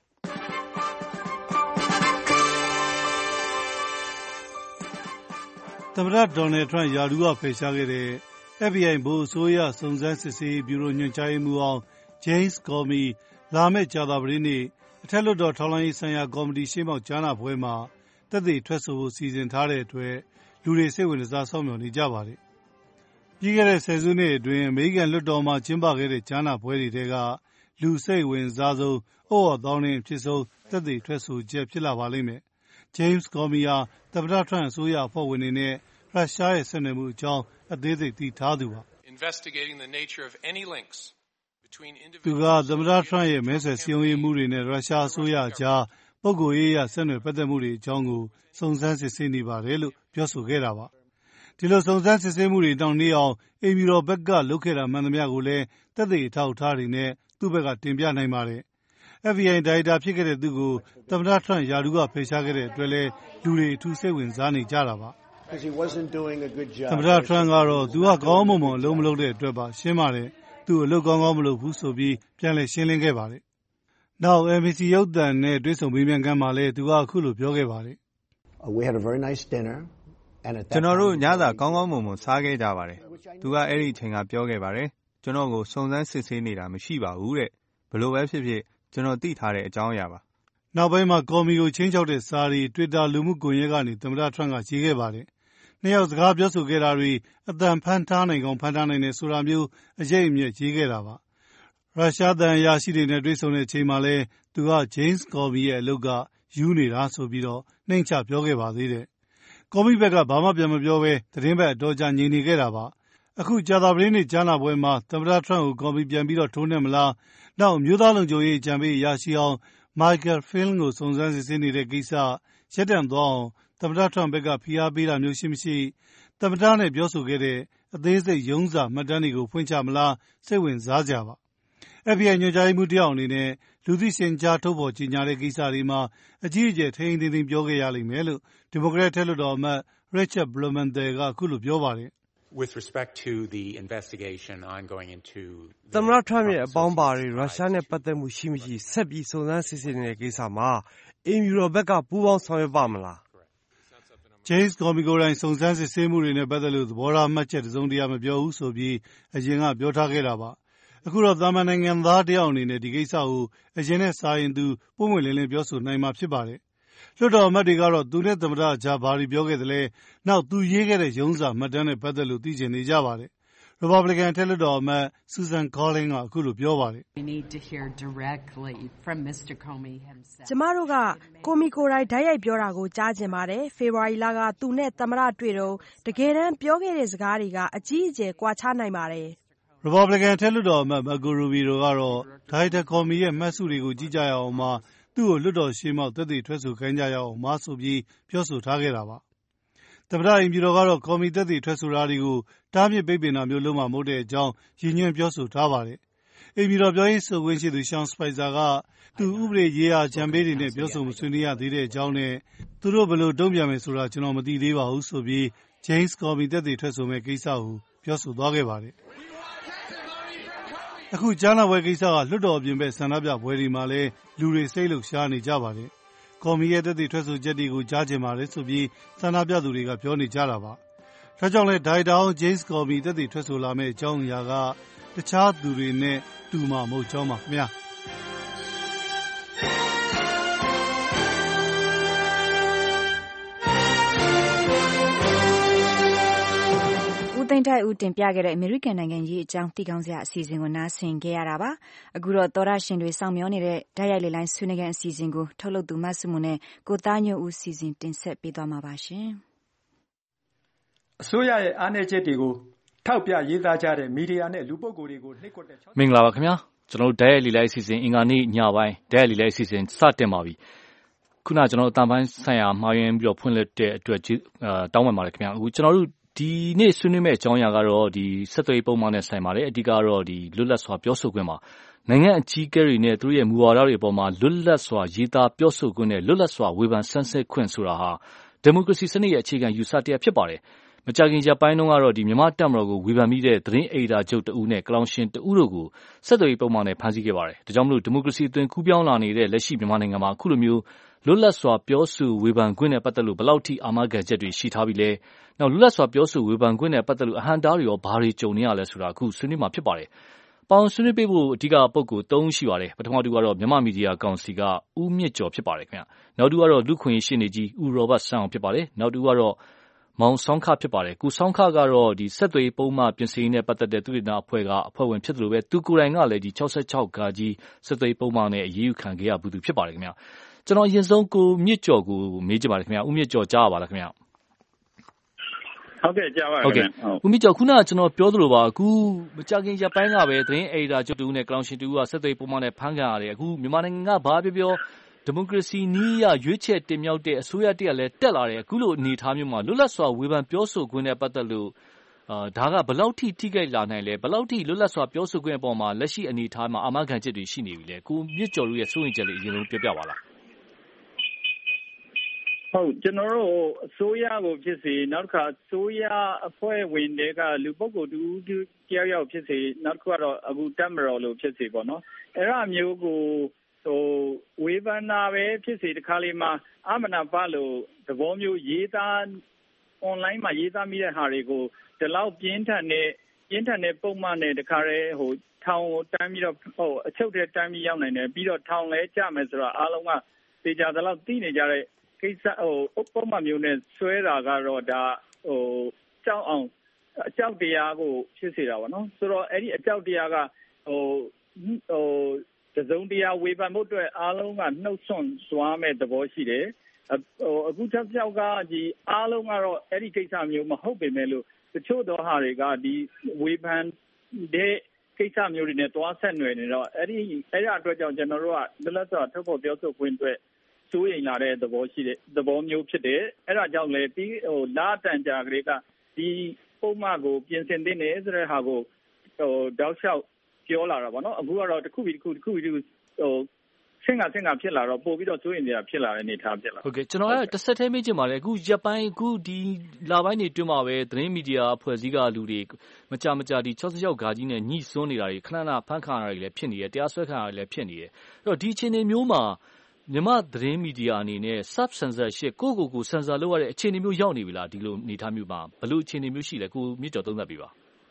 သမ္မတဒေါ်နယ်ထရန့်ရာထူးကဖယ်ရှားခဲ့တဲ့ အက်ဖ်ဘီအိုင် ဗဟိုအစိုးရစုံစမ်းစစ်ဆေးရေးဗျူရိုညွှန်ကြားရေးမှူးဟောင်း James Comey လာမယ့်ကြာသပတေးနေ့အထက်လွှတ်တော်ထောက်လှမ်းရေးဆိုင်ရာကော်မတီရှေ့မှောက်ကြားနာပွဲမှာသက်သေထွက်ဆိုဖို့စီစဉ်ထားတဲ့အတွက်လူတွေစိတ်ဝင်စားစောင့်မျှော်နေကြပါတယ်။ပြီးခဲ့တဲ့ဆယ်စုနှစ်အတွင်းအမေရိကန်လွှတ်တော်မှာကျင်းပခဲ့တဲ့ကြားနာပွဲတွေထဲကလူစိတ်ဝင်စားဆုံးဩဝါသောင်းနှင်းအဖြစ်ဆုံးသက်သေထွက်ဆိုချက်ဖြစ်လာပါလိမ့်မယ်။ James Comey ဟာသမ္မတထရန့်အစိုးရအဖွဲ့ဝင်တွေနဲ့ရုရှားရဲ့ဆက်နွယ်မှုအကြောင်းအသေးစိတ်သိထားသူပါ။သူကသမ္မတထရန့်ရဲ့မဲဆွယ်စည်းရုံးရေးမှုတွေနဲ့ရုရှားအစိုးရအကြားပုဂ္ဂိုလ်ရေးအရဆက်နွယ်ပတ်သက်မှုတွေအကြောင်းကိုစုံစမ်းစစ်ဆေးနေပါတယ်လို့ပြောဆိုခဲ့တာပါ။ဒီလိုစုံစမ်းစစ်ဆေးမှုတွေတောင်းနေအောင်အိမ်ဖြူတော်ဘက်ကလုပ်ခဲ့တာမှန်သမျှကိုလည်းသက်သေအထောက်အထားတွေနဲ့သူ့ဘက်ကတင်ပြနိုင်ပါတယ်။ အက်ဖ်ဘီအိုင် ဒါရိုက်တာဖြစ်ခဲ့တဲ့သူကိုသမ္မတထရန့်ရာထူးကဖယ်ရှားခဲ့တဲ့အတွက်လည်းလူတွေအထူးစိတ်ဝင်စားနေကြတာပါ။သမ္မတထရန့်ကတော့သူကကောင်းမွန်မွန်အလုပ်မလုပ်တဲ့အတွက်ပါရှင်းပါတယ်။သူ့အလုပ်ကောင်းကောင်းမလုပ်ဘူးဆိုပြီးပြန်လည်ရှင်းလင်းခဲ့ပါတယ်။နောက် အမ်ဘီစီ ရုပ်သံနဲ့တွေ့ဆုံမေးမြန်းခန်းမှာလည်းသူကအခုလိုပြောခဲ့ပါတယ်။ We had a very nice dinner and at that ကျွန်တော်တို့ညစာကောင်းကောင်းမွန်မွန်စားခဲ့ကြပါတယ်။သူကအဲ့ဒီအချိန်ကပြောခဲ့ပါတယ်။ကျွန်တော်ကိုစုံစမ်းစစ်ဆေးနေတာမရှိပါဘူးတဲ့။ဘလို့ပဲဖြစ်ဖြစ်ကျွန်တော်သိထားတဲ့အကြောင်းအရာပါ။နောက်ပိုင်းမှာကော်မီကိုချင်းချောက်တဲ့စာရီ Twitter လူမှုကွန်ရက်ကနေသမ္မတထရန့်ကရေးခဲ့ပါတယ်။နှစ်ယောက်စကားပြောဆိုခဲ့တာတွေအသံဖမ်းထားနိုင်ကောင်ဖမ်းထားနိုင်တယ်ဆိုတာမျိုးအရေးအမြစ်ရေးခဲ့တာပါ။ရုရှားသံအရာရှိတွေနဲ့တွေ့ဆုံတဲ့အချိန်မှာလည်းသူက James Comey ရဲ့အလုပ်ကယူနေတာဆိုပြီးတော့နှိမ်ချပြောခဲ့ပါသေးတယ်။ Comey ဘက်ကဘာမှပြန်မပြောဘဲသတင်းဘက်အတော်ကြာငြိမ်နေခဲ့တာပါ။အခုကြာသပတေးနေ့ကြားနာပွဲမှာသမ္မတထရန့်ကို Comey ပြန်ပြီးတော့ထိုးနှက်မလား။နောက်မျိုးသားလုံခြုံရေးအကြံပေးအရာရှိအောင် Michael Flynn ကိုစုံစမ်းစစ်ဆေးနေတဲ့ကိစ္စရပ်တန့်သွားအောင်သမ္မတထရန့်ဘက်ကဖိအားပေးတာမျိုးရှိမရှိသမ္မတနဲ့ပြောဆိုခဲ့တဲ့အသေးစိတ်ရုံးစာမှတ်တမ်းတွေကိုဖွင့်ချမလားစိတ်ဝင်စားကြပါ။ အက်ဖ်ဘီအိုင် ညွှန်ကြားရေးမှူးတယောက်အနေနဲ့လူသိရှင်ကြားထုတ်ဖော်ကြေညာတဲ့ကိစ္စတွေမှာအကြီးအကျယ်ထိန်းထိန်းသိမ်းသိမ်းပြောခဲ့ရလိမ့်မယ်လို့ဒီမိုကရက်တစ်လွှတ်တော်အမတ် Richard Blumenthal ကအခုလိုပြောပါတယ်။ With respect to the investigation ongoing into သမ္မတထရန့်ရဲ့အပေါင်းပါတွေရုရှားနဲ့ပတ်သက်မှုရှိမရှိဆက်ပြီးစုံစမ်းစစ်ဆေးနေတဲ့ကိစ္စမှာအိမ်ဖြူတော်ဘက်ကပူးပေါင်းဆောင်ရွက်ပါမလား။ James Comey ကိုယ်တိုင်စုံစမ်းစစ်ဆေးမှုတွေနဲ့ပတ်သက်လို့သဘောထားမှတ်ချက်တစုံတရာမပြောဘူးဆိုပြီးအရင်ကပြောထားခဲ့တာပါ။အခုတော့သာမန်နိုင်ငံသားတယောက်အနေနဲ့ဒီကိစ္စကိုအရင်နဲ့စာရင်သူပုံမှန်လင်းလင်းပြောဆိုနိုင်မှာဖြစ်ပါတယ်။လွှတ်တော်အမတ်တွေကတော့သူနဲ့သမ္မတအကြားဘာတွေပြောခဲ့သလဲနောက်သူရေးခဲ့တဲ့ရုံးစာမှတ်တမ်းနဲ့ပတ်သက်လို့သိချင်နေကြပါတယ်။ Republican အထက်လွှတ်တော်အမတ် Susan Collins ကအခုလိုပြောပါတယ်။ကျမတို့ကကိုမီကိုယ်တိုင်ဓာတ်ရိုက်ပြောတာကိုကြားချင်ပါတယ်။ဖေဖော်ဝါရီလကသူနဲ့သမ္မတတွေ့တုန်းတကယ်တမ်းပြောခဲ့တဲ့စကားတွေကအကြီးအကျယ်ကွာခြားနိုင်ပါတယ်။ Republican အထက်လွှတ်တော်အမတ် Marco Rubio ကတော့ဒါရိုက်တာကော်မီရဲ့မှတ်စုတွေကိုကြည့်ကြရအောင်မှာသူ့ကိုလွှတ်တော်ရှေ့မှောက်သက်သေထွက်ဆိုခိုင်းကြရအောင်မှာဆိုပြီးပြောဆိုထားခဲ့တာပါ။သမ္မတအိမ်ဖြူတော်ကတော့ကော်မီသက်သေထွက်ဆိုတာတွေကိုတားမြစ်ပိတ်ပင်တာမျိုးလုပ်မှာမဟုတ်တဲ့အကြောင်းရည်ညွှန်းပြောဆိုထားပါတယ်။အိမ်ပြည်တော်ပြောရေးဆိုခွင့်ရှိသူ Sean Spicer ကသူဥပဒေရေးရာအကြံပေးတွေနဲ့ပြောဆိုမှုဆွေးနွေးရသေးတဲ့အကြောင်းနဲ့သူတို့ဘယ်လိုတုံ့ပြန်မယ်ဆိုတာကျွန်တော်မသိသေးပါဘူးဆိုပြီး James Comey သက်သေထွက်ဆိုမဲ့ကိစ္စကိုပြောဆိုသွားခဲ့ပါတယ်။အခုကြားနာပွဲကိစ္စကလွှတ်တော်အပြင်ဘက်ဆန္ဒပြပွဲတွေမှာလည်းလူတွေစိတ်လှုပ်ရှားနေကြပါတယ်။ Comey ရဲ့သက်သေထွက်ဆိုချက်တွေကိုကြားချင်ပါတယ်ဆိုပြီးဆန္ဒပြသူတွေကပြောနေကြတာပါ။ဒါကြောင့်လည်းဒါရိုက်တာဟောင်း James Comey သက်သေထွက်ဆိုလာမယ့်အကြောင်းအရာကတခြားသူတွေနဲ့တူမှာမဟုတ်ကြောင်းပါခင်ဗျာ။သိန်းထိုက်ဦးတင်ပြခဲ့တဲ့အမေရိကန်နိုင်ငံရေးအကြောင်းသိကောင်းစရာအစီအစဉ်ကိုနားဆင်ခဲ့ရတာပါအခုတော့သောရရှင်တွေစောင့်မျှော်နေတဲ့ဓာတ်ရိုက်လေလိုင်းဆွေးနွေးခန်းအစီအစဉ်ကိုထုတ်လုပ်သူမဆုမွန်နဲ့ကိုသားညွန့်ဦးစီစဉ်တင်ဆက်ပေးသွားမှာပါရှင်အစိုးရရဲ့အားနည်းချက်တွေကိုထောက်ပြရေးသားကြတဲ့မီဒီယာနဲ့လူပုဂ္ဂိုလ်တွေကိုနှိပ်ကွက်တဲ့မင်္ဂလာပါခင်ဗျာကျွန်တော်တို့ဓာတ်ရိုက်လေလိုင်းအစီအစဉ်အင်္ဂါနေ့ညပိုင်းဓာတ်ရိုက်လေလိုင်းအစီအစဉ်စတင်ပါပြီခုနကျွန်တော်တို့အတန်ပိုင်းဆိုင်ရာမှားယွင်းပြီးတော့ဖွင့်လှစ်တဲ့အတွက်တောင်းပန်ပါတယ်ခင်ဗျာအခုကျွန်တော်တို့ဒီနေ့ဆွေးနွေးမယ့်အကြောင်းအရာကတော့ဒီဆက်သွယ်ပုံမှန်နဲ့ဆိုင်ပါတယ်အဓိကတော့ဒီလွတ်လပ်စွာပြောဆိုခွင့်ပါနိုင်ငံအကြီးအကဲတွေနဲ့သူတို့ရဲ့မူဝါဒတွေအပေါ်မှာလွတ်လပ်စွာရေးသားပြောဆိုခွင့်နဲ့လွတ်လပ်စွာဝေဖန်ဆန်းစစ်ခွင့်ဆိုတာဟာဒီမိုကရေစီစနစ်ရဲ့အခြေခံယူဆတရားဖြစ်ပါတယ်မကြာခင်ရက်ပိုင်းတုန်းကတော့ဒီမြန်မာတပ်မတော်ကိုဝေဖန်ပြီးတဲ့သတင်းအေဒါချုပ်တဦးနဲ့ကလောင်ရှင်တဦးတို့ကိုဆက်သွယ်ပုံမှန်နဲ့ဖမ်းဆီးခဲ့ပါတယ်ဒါကြောင့်မလို့ဒီမိုကရေစီအသွင်ကူးပြောင်းလာနေတဲ့လက်ရှိမြန်မာနိုင်ငံမှာအခုလိုမျိုးလွတ်လပ်စွာပြောဆိုဝေဖန်ခွင့်နဲ့ပတ်သက်လို့ဘယ်လောက်ထိအာမခံချက်တွေရှိထားပြီလဲနောက်လွတ်လပ်စွာပြောဆိုဝေဖန်ခွင့်နဲ့ပတ်သက်လို့အဟံတားတွေရောဘာတွေကြုံနေရလဲဆိုတာအခုဆွေးနွေးမှာဖြစ်ပါတယ်။ပေါင်ဆွေးနွေးပေးဖို့အဓိကပုဂ္ဂိုလ်သုံးရှိပါတယ်။ပထမတူကတော့မြန်မာမီဒီယာကောင်စီကဦးမြင့်ကျော်ဖြစ်ပါတယ်ခင်ဗျ။နောက်တူကတော့လူခွင့်ရှိနေကြီးဦးရောဘတ်ဆန်းအောင်ဖြစ်ပါတယ်။နောက်တူကတော့မောင်ဆောင်းခဖြစ်ပါတယ်။ကိုဆောင်းခကတော့ဒီဆက်သွယ်ပုံမှပြင်ဆင်နဲ့ပတ်သက်တဲ့သူတွေနာအဖွဲ့ကအဖွဲ့ဝင်ဖြစ်တယ်လို့ပဲသူကိုယ်တိုင်ကလည်းဒီ၆၆ဂါကြီးဆက်သွယ်ပုံမှနဲ့အရေးယူခံခဲ့ရဘူးသူဖြစ်ပါတယ်ခင်ဗျ။ကျွန်တော်အရင်ဆုံးကိုမြင့်ကျော်ကိုမေးကြပါတယ်ခင်ဗျ။ဦးမြင့်ကျော်ကြားပါလားခင်ဗျ။ဟုတ်ကဲ့ကြားပါခင်ဗျ။ဦးမြင့်ကျော်ခုနကကျွန်တော်ပြောသလိုပါအခုမကြခင်ရက်ပိုင်းကပဲသတင်းအေဒါကျွတ်တူနဲ့ကလောင်ရှင်တူကဆက်သွယ်ပုံမှနဲ့ဖမ်းခံရတယ်အခုမြန်မာနိုင်ငံကဘာပြောပြောဒီမိုကရေစီနည်းရရွေးချယ်တင်မြှောက်တဲ့အစိုးရတရက်လည်းတက်လာတယ်အခုလိုအနေအထားမျိုးမှာလွတ်လပ်စွာဝေဖန်ပြောဆိုခွင့်နဲ့ပတ်သက်လို့အာဒါကဘယ်လောက်ထိထိခိုက်လာနိုင်လဲဘယ်လောက်ထိလွတ်လပ်စွာပြောဆိုခွင့်အပေါ်မှာလက်ရှိအနေအထားမှာအာမခံချက်တွေရှိနေပြီလဲကိုမြင့်ကျော်တို့ရဲ့စိုးရိမ်ချက်လေးအရင်ဆုံးပြောပြပါလားဟုတ်ကျွန်တော်တို့အစိုးရကိုဖြစ်စေနောက်တစ်ခါအစိုးရအဖွဲ့ဝင်တွေကလူပုဂ္ဂိုလ်တူတူတယောက်ယောက်ဖြစ်စေနောက်တစ်ခါတော့အခုတက်မတော်လို့ဖြစ်စေပေါ့နော်အဲ့ဒါမျိုးကိုဟိုဝေဖန်တာပဲဖြစ်စေတခါလေးမှာအမနာပါလို့သဘောမျိုးရေးသား online မှာရေးသားမိတဲ့ဟာတွေကိုဒီလောက်ပြင်းထန်တဲ့ပြင်းထန်တဲ့ပုံမှန်နဲ့တခါတည်းဟိုထောင်ကိုတန်းပြီးတော့ဟိုအချုပ်တဲ့တန်းပြီးရောက်နိုင်တယ်ပြီးတော့ထောင်လဲကြမယ်ဆိုတော့အားလုံးကသိကြသလောက်သိနေကြတဲ့ကိစ္စဟိုဥပမာမျိုးနဲ့ဆွဲတာကတော့ဒါဟိုကြောက်အောင်အကြောက်တရားကိုဖြစ်စေတာပေါ့နော်ဆိုတော့အဲ့ဒီအကြောက်တရားကဟိုဟိုတစုံတရားဝေဖန်ဖို့အတွက်အားလုံးကနှုတ်ဆွန့်သွားမဲ့သဘောရှိတယ်ဟိုအခုချက်ပြောက်ကဒီအားလုံးကတော့အဲ့ဒီကိစ္စမျိုးမဟုတ်ပေမဲ့လို့တချို့သောဟာတွေကဒီဝေဖန်တဲ့ကိစ္စမျိုးတွေနဲ့တွားဆက်နွယ်နေတော့အဲ့ဒီအဲ့ဒါအတွက်ကြောင့်ကျွန်တော်တို့ကလက်လက်စွာထုတ်ဖော်ပြောဆိုခွင့်အတွက်စိုးရိမ်လာတဲ့သဘောရှိတဲ့သဘောမျိုးဖြစ်တယ်အဲ့ဒါကြောင့်လေဒီဟိုလာတန်ကြာကလေးကဒီပုံမှန်ကိုပြင်ဆင်သင့်တယ်ဆိုတဲ့ဟာကိုဟိုတောက်လျှောက်ပြောလာတာပေါ့နော်အခုကတော့တစ်ခုပြီးတစ်ခုတစ်ခုပြီးတစ်ခုဟိုဆင်ကဆင်ကဖြစ်လာတော့ပို့ပြီးတော့စိုးရိမ်ကြဖြစ်လာတဲ့အနေအထားဖြစ်လာဟုတ်ကဲ့ကျွန်တော်ကတစ်ဆက်တည်းမေးချင်ပါတယ်အခုရက်ပိုင်းအခုဒီလာပိုင်းတွေတွင်းမှာပဲသတင်းမီဒီယာအဖွဲ့အစည်းကလူတွေမကြမကြဒီ၆၆ဂါကြီးနဲ့ညှိစွန်းနေတာတွေခဏခဏဖမ်းခံရတာတွေလည်းဖြစ်နေတယ်တရားစွဲခံရတာတွေလည်းဖြစ်နေတယ်အဲ့တော့ဒီအခြေအနေမျိုးမှာမြန်မာသတင်းမီဒီယာအနေနဲ့ sub censorship ကိုကိုကိုဆန်ဆာလုပ်ရတဲ့အခြေအနေမျိုးရောက်နေပြီလားဒီလိုအနေအထားမျိုးမှာဘယ်လိုအခြေအနေမျိုးရှိလဲကိုမြင့်ကျော်သုံးသပ်ပြပါ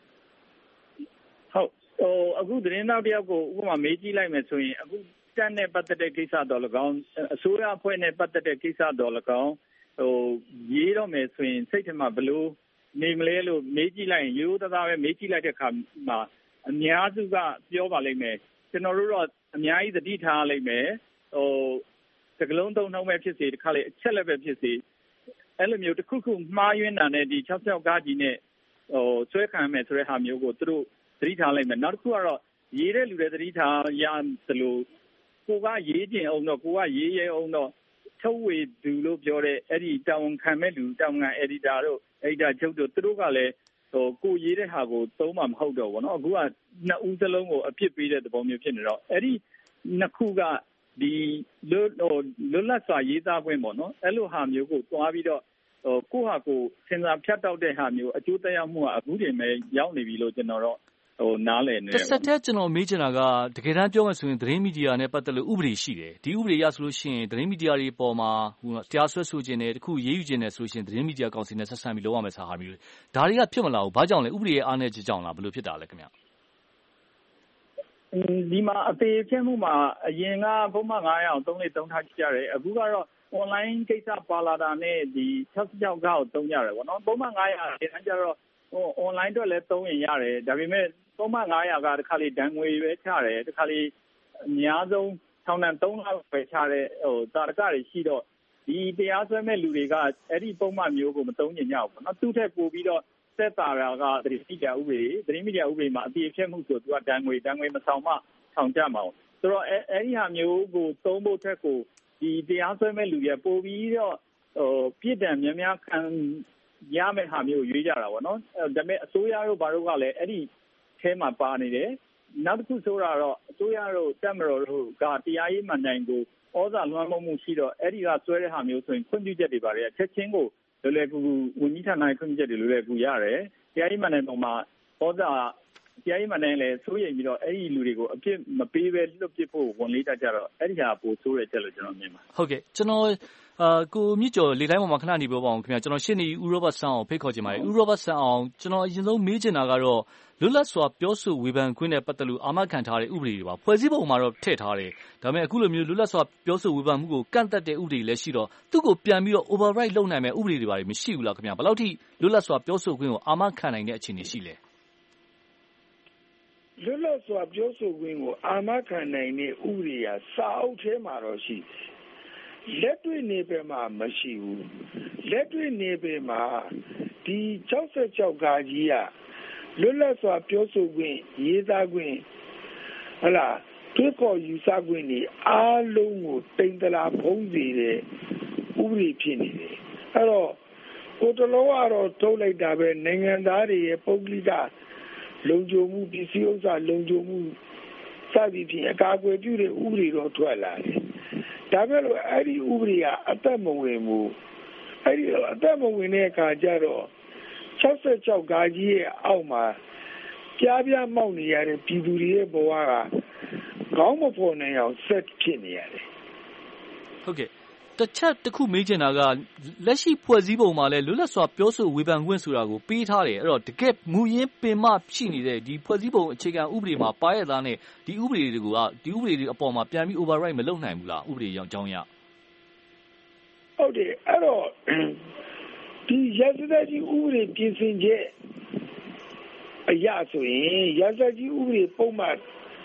ဟုတ်ဟိုအခုသတင်းနောက်တယောက်ကိုဥပမာမေးကြည့်လိုက်မယ်ဆိုရင်အခုတက်နဲ့ပတ်သက်တဲ့ကိစ္စတော်၎င်းအစိုးရအဖွဲ့နဲ့ပတ်သက်တဲ့ကိစ္စတော်၎င်းဟိုရေးတော့မယ်ဆိုရင်စိတ်ထဲမှာဘယ်လိုနေမလဲလို့မေးကြည့်လိုက်ရင်ရိုးသားသားပဲမေးကြည့်လိုက်တဲ့အခါမှာအများစုကပြောပါလိမ့်မယ်ကျွန်တော်တို့တော့အများကြီးသတိထားလိုက်မယ်ဟိုစကလုံးသုံးနှုံးပဲဖြစ်စေတခါလေအချက်လက်ပဲဖြစ်စေအဲ့လိုမျိုးတစ်ခုခုမှားယွင်းတာနဲ့ဒီ၆၆ကားကြီးနဲ့ဟိုဆွဲခံမယ်ဆိုတဲ့ဟာမျိုးကိုသူတို့သတိထားလိုက်မယ်နောက်တစ်ခုကတော့ရေးတဲ့လူတွေသတိထားရသလိုကိုကရေးကျင်အောင်တော့ကိုကရေးရဲအောင်တော့ထုတ်ဝေသူလို့ပြောတဲ့အဲ့ဒီတာဝန်ခံမဲ့လူတာဝန်ခံ editor တို့ editor ချုပ်တို့သူတို့ကလည်းဟိုကိုရေးတဲ့ဟာကိုသုံးမှမဟုတ်တော့ဘူးเนาะအခုကနှစ်ဦးစလုံးကိုအပြစ်ပေးတဲ့သဘောမျိုးဖြစ်နေတော့အဲ့ဒီနှစ်ခုကဒီလွတ်ဟိုလွတ်လပ်စွာရေးသားခွင့်ပေါ့နော်အဲ့လိုဟာမျိုးကိုတွားပြီးတော့ဟိုကိုဟာကိုစင်စာဖြတ်တောက်တဲ့ဟာမျိုးအကျိုးသက်ရောက်မှုကအခုတည်းမဲ့ရောက်နေပြီလို့ကျွန်တော်တော့ဟိုနားလည်နေတယ်တစ်ဆက်တည်းကျွန်တော်မေးချင်တာကတကယ်တမ်းပြောမှဆိုရင်သတင်းမီဒီယာနဲ့ပတ်သက်လို့ဥပဒေရှိတယ်ဒီဥပဒေရဆိုလို့ရှိရင်သတင်းမီဒီယာတွေပေါ်မှာဟိုတရားစွဲဆိုခြင်းနဲ့တခုရေးယူခြင်းနဲ့ဆိုလို့ရှိရင်သတင်းမီဒီယာကောင်စီနဲ့ဆက်ဆံပြီးလုပ်ရမယ်ဆိုတာဟာမျိုးဒါတွေကဖြစ်မလာဘူးဘာကြောင့်လဲဥပဒေရဲ့အားနည်းချက်ကြောင့်လားဘယ်လိုဖြစ်တာလဲခင်ဗျဒီမှာအသေးဖြတ်မှုမှာအရင်ကပုံမှန်nine hundredသုံးလေးသုံးထားကြတယ်အခုကတော့ online ကိစ္စပါလာတာနဲ့ဒီsixty-sixကောက်သုံးရတယ်ပေါ့နော်ပုံမှန်nine hundredဒီတိုင်းကျတော့ဟို online တော့လည်းသုံးရင်ရတယ်ဒါပေမဲ့ပုံမှန်nine hundredကတခါလေဒဏ်ငွေပဲချတယ်တခါလေအများဆုံးထောင်ဒဏ်threeလပဲချတဲ့ဟိုတာရကတွေရှိတော့ဒီတရားစွဲမဲ့လူတွေကအဲ့ဒီပုံမှန်မျိုးကိုမသုံးညင်ကြဘူးပေါ့နော်သူ့ထက်ပိုပြီးတော့သက်သာတာကသတင်းမီဒီယာဥပဒေသတင်းမီဒီယာဥပဒေမှာအပြည့်အဖြတ်မှုဆိုသူကဒဏ်ငွေဒဏ်ငွေမဆောင်မှဆောင်ကြမှာပေါ့ဆိုတော့အဲအဲ့ဒီဟာမျိုးကိုသုံးဖို့ထက်ကိုဒီတရားစွဲမဲ့လူတွေပိုပြီးတော့ဟိုပြစ်ဒဏ်များများခံရမယ့်ဟာမျိုးရွေးကြတာပေါ့နော်ဒါပေမဲ့အစိုးရတို့ဘာတို့ကလည်းအဲ့ဒီထဲမှာပါနေတယ်နောက်တစ်ခုဆိုတာတော့အစိုးရတို့တပ်မတော်တို့ကတရားရေးမှန်တိုင်ကိုဩဇာလွှမ်းမိုးမှုရှိတော့အဲ့ဒီကစွဲတဲ့ဟာမျိုးဆိုရင်ခွင့်ပြုချက်တွေပါတယ်ချက်ချင်းကိုလွယ်လွယ်ကူကူဝန်ကြီးဌာနခွင့်ပြုချက်တွေလွယ်လွယ်ကူရတယ်တရားရေးမှန်တိုင်ပေါ်မှာဩဇာတရားရေးမှန်တိုင်လည်းစိုးရိမ်ပြီးတော့အဲ့ဒီလူတွေကိုအပြစ်မပေးဘဲလွတ်ပစ်ဖို့ဝန်လေးတတ်ကြတော့အဲ့ဒီဟာပိုဆိုးရချက်လို့ကျွန်တော်မြင်ပါဟုတ်ကဲ့ကျွန်တော်အာကိုမြင့်ကျော်လေတိုင်းပေါ်မှာခဏနေပြောပါအောင်ခင်ဗျာကျွန်တော်ရှင်းနေဥရောပဆန်အောင်ဖိတ်ခေါ်ချင်ပါတယ်ဥရောပဆန်အောင်ကျွန်တော်အရင်ဆုံးမေးချင်တာကတော့လွတ်လပ်စွာပြောဆိုဝေဖန်ခွင့်နဲ့ပတ်သက်လို့အာမခံထားတဲ့ဥပဒေတွေပါဖွဲ့စည်းပုံမှာတော့ထည့်ထားတယ်ဒါပေမဲ့အခုလိုမျိုးလွတ်လပ်စွာပြောဆိုဝေဖန်မှုကိုကန့်သတ်တဲ့ဥပဒေလည်းရှိတော့သူ့ကိုပြန်ပြီးတော့ override လုပ်နိုင်မဲ့ဥပဒေတွေပါမရှိဘူးလားခင်ဗျာဘယ်လောက်ထိလွတ်လပ်စွာပြောဆိုခွင့်ကိုအာမခံနိုင်တဲ့အခြေအနေရှိလဲလွတ်လပ်စွာပြောဆိုခွင့်ကိုအာမခံနိုင်တဲ့ဥပဒေဟာစာအုပ်ထဲမှာတော့ရှိတယ်လက်တွေ့နေပယ်မှာမရှိဘူးလက်တွေ့နေပယ်မှာဒီsixty-sixကကြီးကလွတ်လပ်စွာပြောဆိုခွင့်ရေးသားခွင့်ဟလာတွေးခေါ်ယူဆခွင့်တွေအားလုံးကိုတိမ်တလာဖုံးစေတဲ့ဥပဒေဖြစ်နေတယ်အဲ့တော့ဟိုတလောကတော့ထုတ်လိုက်တာပဲနိုင်ငံသားတွေရဲ့ပုဂ္ဂလိကလုံခြုံမှုပစ္စည်းဥစ္စာလုံခြုံမှုစသည်ဖြင့်အကာအကွယ်ပြုတဲ့ဥပဒေတော့ထွက်လာတယ်ဒါပဲလို့အဲ့ဒီဥပဒေကအသက်မဝင်ဘူးအဲ့ဒီအသက်မဝင်တဲ့အခါကျတော့sixty-sixကကြီးရဲ့အောက်မှာပြားပြားမောက်နေရတဲ့ပြည်သူတွေရဲ့ဘဝကခေါင်းမပေါ်နိုင်အောင်ဆက်ဖြစ်နေရတယ်ဟုတ်ကဲ့တစ်ချက်တစ်ခုမေးချင်တာကလက်ရှိဖွဲ့စည်းပုံမှာလည်းလွတ်လပ်စွာပြောဆိုဝေဖန်ခွင့်ဆိုတာကိုပေးထားတယ်အဲ့တော့တကယ်မူရင်းပင်မရှိနေတဲ့ဒီဖွဲ့စည်းပုံအခြေခံဥပဒေမှာပါရသားနဲ့ဒီဥပဒေတွေကဒီဥပဒေတွေအပေါ်မှာပြန်ပြီး override မလုပ်နိုင်ဘူးလားဥပဒေကြောင့်ကြောင်းရဟုတ်တယ်အဲ့တော့ဒီရစတဲ့ကြီးဥပဒေပြင်ဆင်ချက်အရာဆိုရင်ရစတဲ့ကြီးဥပဒေပုံမှန်one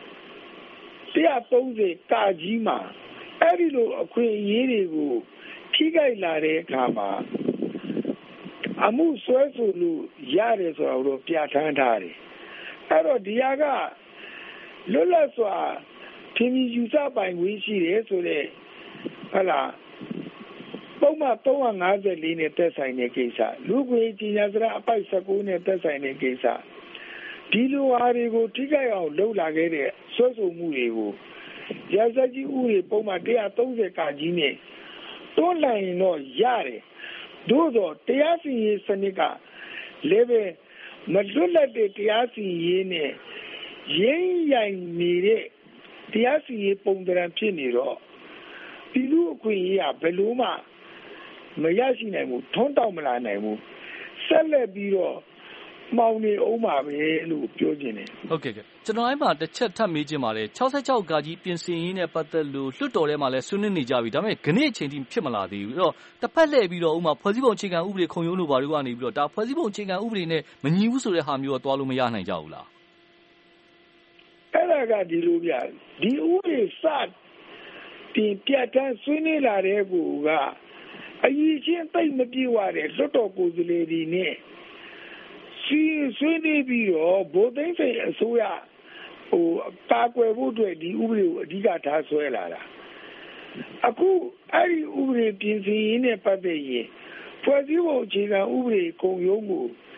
thirtyကကြီးမှာအဲ့ဒီလိုအခွင့်အရေးတွေကိုထိခိုက်လာတဲ့အခါမှာအမှုဆွဲဆိုလို့ရတယ်ဆိုတော့ပြဋ္ဌာန်းထားတယ်အဲ့တော့ဒီဟာကလွတ်လပ်စွာထင်မြင်ယူဆပိုင်ခွင့်ရှိတယ်ဆိုတဲ့ဟုတ်လားပုံမှန်three fifty-fourနဲ့သက်ဆိုင်တဲ့ကိစ္စလူ့ခွင့်ကြီးညာစရာအပိုက်nineteenနဲ့သက်ဆိုင်တဲ့ကိစ္စဒီလိုဟာတွေကိုထိခိုက်အောင်လုပ်လာခဲ့တဲ့ဆွဲဆိုမှုတွေကိုရာဇကြီးဥပဒေပုံမှန်one thirtyကကြီးနဲ့တွန်းလိုက်ရင်တော့ရတယ်သို့သောတရားစီရင်စနစ်ကလည်းပဲမလွတ်လပ်တဲ့တရားစီရင်နဲ့ရင်းရိုင်နေတဲ့တရားစီရင်ပုံသဏ္ဍာန်ဖြစ်နေတော့ပြည်သူအခွင့်အရေးကဘယ်လိုမှမရရှိနိုင်ဘူးထွန်းတောက်မလာနိုင်ဘူးဆက်လက်ပြီးတော့မှောင်နေအောင်ပါပဲလို့ပြောချင်တယ်ဟုတ်ကဲ့ကဲကျွန်တော်အဲ့မှာတစ်ချက်ထပ်မေးချင်ပါတယ်sixty-sixကကြီးပြင်ဆင်ရေးနဲ့ပတ်သက်လို့လွှတ်တော်ထဲမှာလည်းဆွေးနွေးနေကြပြီဒါပေမဲ့ခဏအချိန်ထိဖြစ်မလာသေးဘူးအဲ့တော့တစ်ဖက်လှည့်ပြီးတော့ဥမာဖွဲ့စည်းပုံအခြေခံဥပဒေခုံရုံးလိုဘာတွေကနေပြီးတော့ဒါဖွဲ့စည်းပုံအခြေခံဥပဒေနဲ့မညီဘူးဆိုတဲ့ဟာမျိုးတော့တွားလို့မရနိုင်ကြဘူးလားအဲ့ဒါကဒီလိုပြဒီဥပဒေစတင်ပြဋ္ဌာန်းဆွေးနွေးလာတဲ့ကူကအရင်ချင်းသိမ့်မပြေဝတဲ့လွှတ်တော်ကိုယ်စားလှယ်တွေနဲ့စီဆွေးနွေးပြီးတော့ဗိုလ်သိမ်းစိန်အစိုးရဟိုကာကွယ်ဖို့အတွက်ဒီဥပဒေကိုအဓိကထားဆွဲလာတာအခုအဲ့ဒီဥပဒေပြင်ဆင်ရေးနဲ့ပတ်သက်ရင်ဖွဲ့စည်းပုံအခြေခံဥပဒေခုံရုံးကို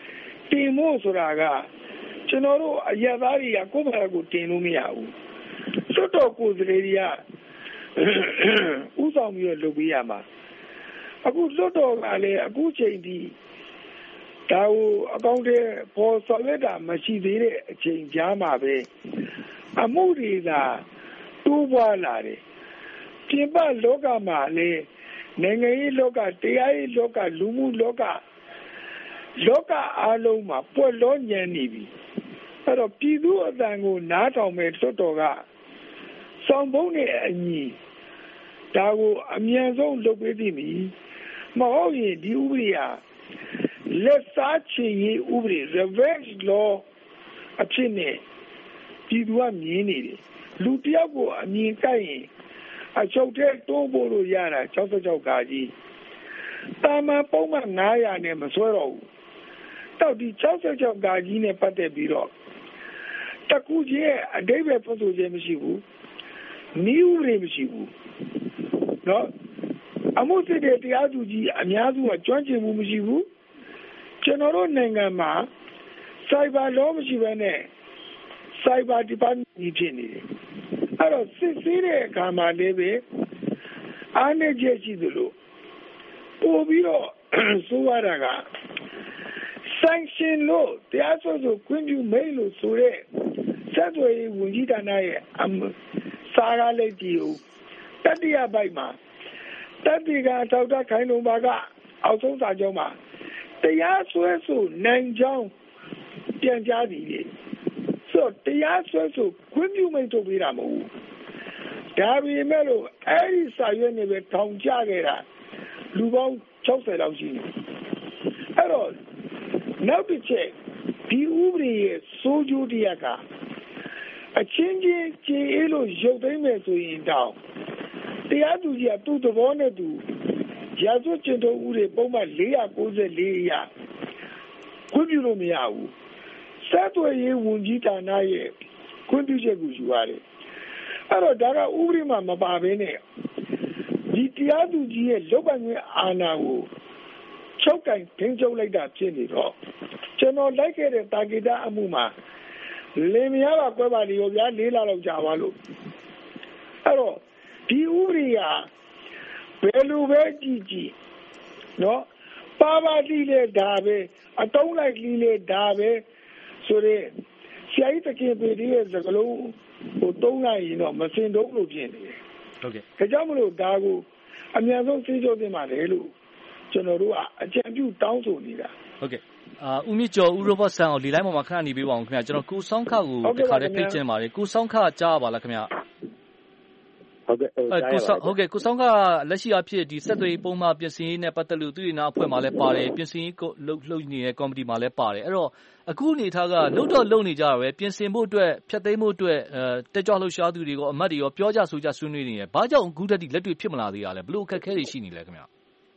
တင်ဖို့ဆိုတာကကျွန်တော်တို့အရက်သားတွေကကိုယ့်ဘာသာကိုတင်လို့မရဘူးလွတ်တော်ကိုယ်စားလှယ်တွေကဥဆောင်ပြီးတော့လုပ်ပေးရမှာအခုလွတ်တော်ကလည်းအခုချိန်ထိဒါကိုအကောင့်တွေပေါ်ဆောင်ရတာမရှိသေးတဲ့အချိန်ကြားမှာပဲအမှုတွေသာတိုးပွားလာတယ်ပြင်ပလောကမှာလည်းနိုင်ငံရေးလောကတရားရေးလောကလူမှုလောကလောကအားလုံးမှာပွက်လောညံနေပြီအဲ့တော့ပြည်သူအသံကိုနားထောင်မဲ့လွတ်တော်ကစောင့်ပုံးနဲ့အညီဒါကိုအမြန်ဆုံးလုပ်ပေးသည်မီမဟုတ်ရင်ဒီဥပဒေဟာလက်စားချေရေးဥပဒေ revenge law အဖြစ်နဲ့ပြည်သူကမြင်နေတယ်လူတယောက်ကိုအမြင်ကိုက်ရင်အချုပ်ထဲတိုးဖို့လို့ရတာ၆၆ခါကြီးတာမန်ပုံမှန်နင်းhundနဲ့မဆွဲတော့ဘူးတောက်ဒီ၆၆ခါကြီးနဲ့ပတ်သက်ပြီးတော့တကူကြီးရဲ့အဓိပ္ပာယ်ဖွင့်ဆိုခြင်းမရှိဘူးနီးဥပဒေမရှိဘူးနော်အမှုစစ်တဲ့တရားသူကြီးအများစုကကျွမ်းကျင်မှုမရှိဘူးကျွန်တော်တို့နိုင်ငံမှာစိုက်ဘာလောမရှိဘဲနဲ့စိုက်ဘာဒီပါမန့်ဖြစ်နေတယ်အဲ့တော့စစ်ဆေးတဲ့အခါမှာလည်းပဲအားနည်းချက်ရှိသလိုပို့ပြီးတော့ဆိုရတာက sanction လို့တရားစွဲဆိုခွင့်ပြုမိန့်လို့ဆိုတဲ့ဆက်သွယ်ရေးဝန်ကြီးဌာနရဲ့စာရလေးတီကိုတတိယပိုက်မှာတတိကထောက်တာခိုင်လုံပါကအောက်ဆုံးစာကြောင်းမှာတရားစွဲဆိုနိုင်ကြောင်းပြန်ကြားသည်လေဆိုတရားစွဲဆိုခွင့်ပြုမိန့်ထုတ်ပေးတာမဟုတ်ဘူးဒါပေမဲ့လို့အဲ့ဒီစာရွက်နဲ့ပဲထောင်ချခဲ့တာလူပေါင်း၆၀လောက်ရှိနေအဲ့တော့နောက်တစ်ချက်ဒီဥပဒေရဲ့စိုးကျိုးတရားကအချင်းချင်းကြေအေးလို့ရုပ်သိမ်းမယ်ဆိုရင်တောင်တရားသူကြီးကသူ့သဘောနဲ့သူရာဇဝတ်ကျင့်ထုံးဥပဒေပုံမှန်၄၉၄အရခွင့်ပြုလို့မရဘူးဆက်သွယ်ရေးဝန်ကြီးဌာနရဲ့ခွင့်ပြုချက်ကိုယူရတယ်အဲ့တော့ဒါကဥပဒေမှာမပါဘဲနဲ့ဒီတရားသူကြီးရဲ့လုပ်ပိုင်ခွင့်အာဏာကိုချုပ်ကင်ထိန်းချုပ်လိုက်တာဖြစ်နေတော့ကျွန်တော်လိုက်ခဲ့တဲ့တာဂီတာအမှုမှာလင်မယားကကွဲပါလေရောဗျာလေးလလောက်ကြာပါလို့အဲ့တော့ဒီဥပဒေကဘယ်လိုပဲကြည့်ကြည့်နော်ပါပါတိလေဒါပဲအတုံးလိုက်လိလေဒါပဲဆိုရဲဆရာကြီးတခင်ပေဒီရဲ့စကလုံးဟိုတုံးလိုက်ရင်တော့မစင်တုံးလို့ဖြစ်နေတယ်ဟုတ်ကဲ့ဒါကြောင့်မလို့ဒါကိုအများဆုံးသိကြတင်ပါတယ်လို့ကျွန်တော်တို့ကအကြံပြုတောင်းဆိုနေတာဟုတ်ကဲ့အာဦးမြင့်ကျော်ဦးရောဘတ်ဆန်ကိုဒီလိုင်းပေါ်မှာခဏနေပေးပါအောင်ခင်ဗျာကျွန်တော်ကိုစောင်းခကိုတခါတည်းဖိတ်ချင်ပါတယ်ကိုစောင်းခကြားပါလားခင်ဗျာဟုတ်ကဲ့ကိုစောင်းဟုတ်ကဲ့ကိုစောင်းကလက်ရှိအဖြစ်ဒီဆက်သွယ်ပုံမှန်ပြင်ဆင်ရေးနဲ့ပတ်သက်လို့သူ့ရနာအဖွဲ့မှာလည်းပါတယ်ပြင်ဆင်ရေးလှုပ်လှုပ်နေတဲ့ကော်မတီမှာလည်းပါတယ်အဲ့တော့အခုအနေထားကလှုပ်တော့လှုပ်နေကြတာပဲပြင်ဆင်ဖို့အတွက်ဖျက်သိမ်းဖို့အတွက်အဲတက်ကြွလှုပ်ရှားသူတွေရောအမတ်တွေရောပြောကြဆိုကြဆွေးနွေးနေတယ်ဘာကြောင့်အခုတည်းကလက်တွေ့ဖြစ်မလာသေးရလဲဘလို့အခက်အခဲတွေရှိနေလဲခင်ဗျာ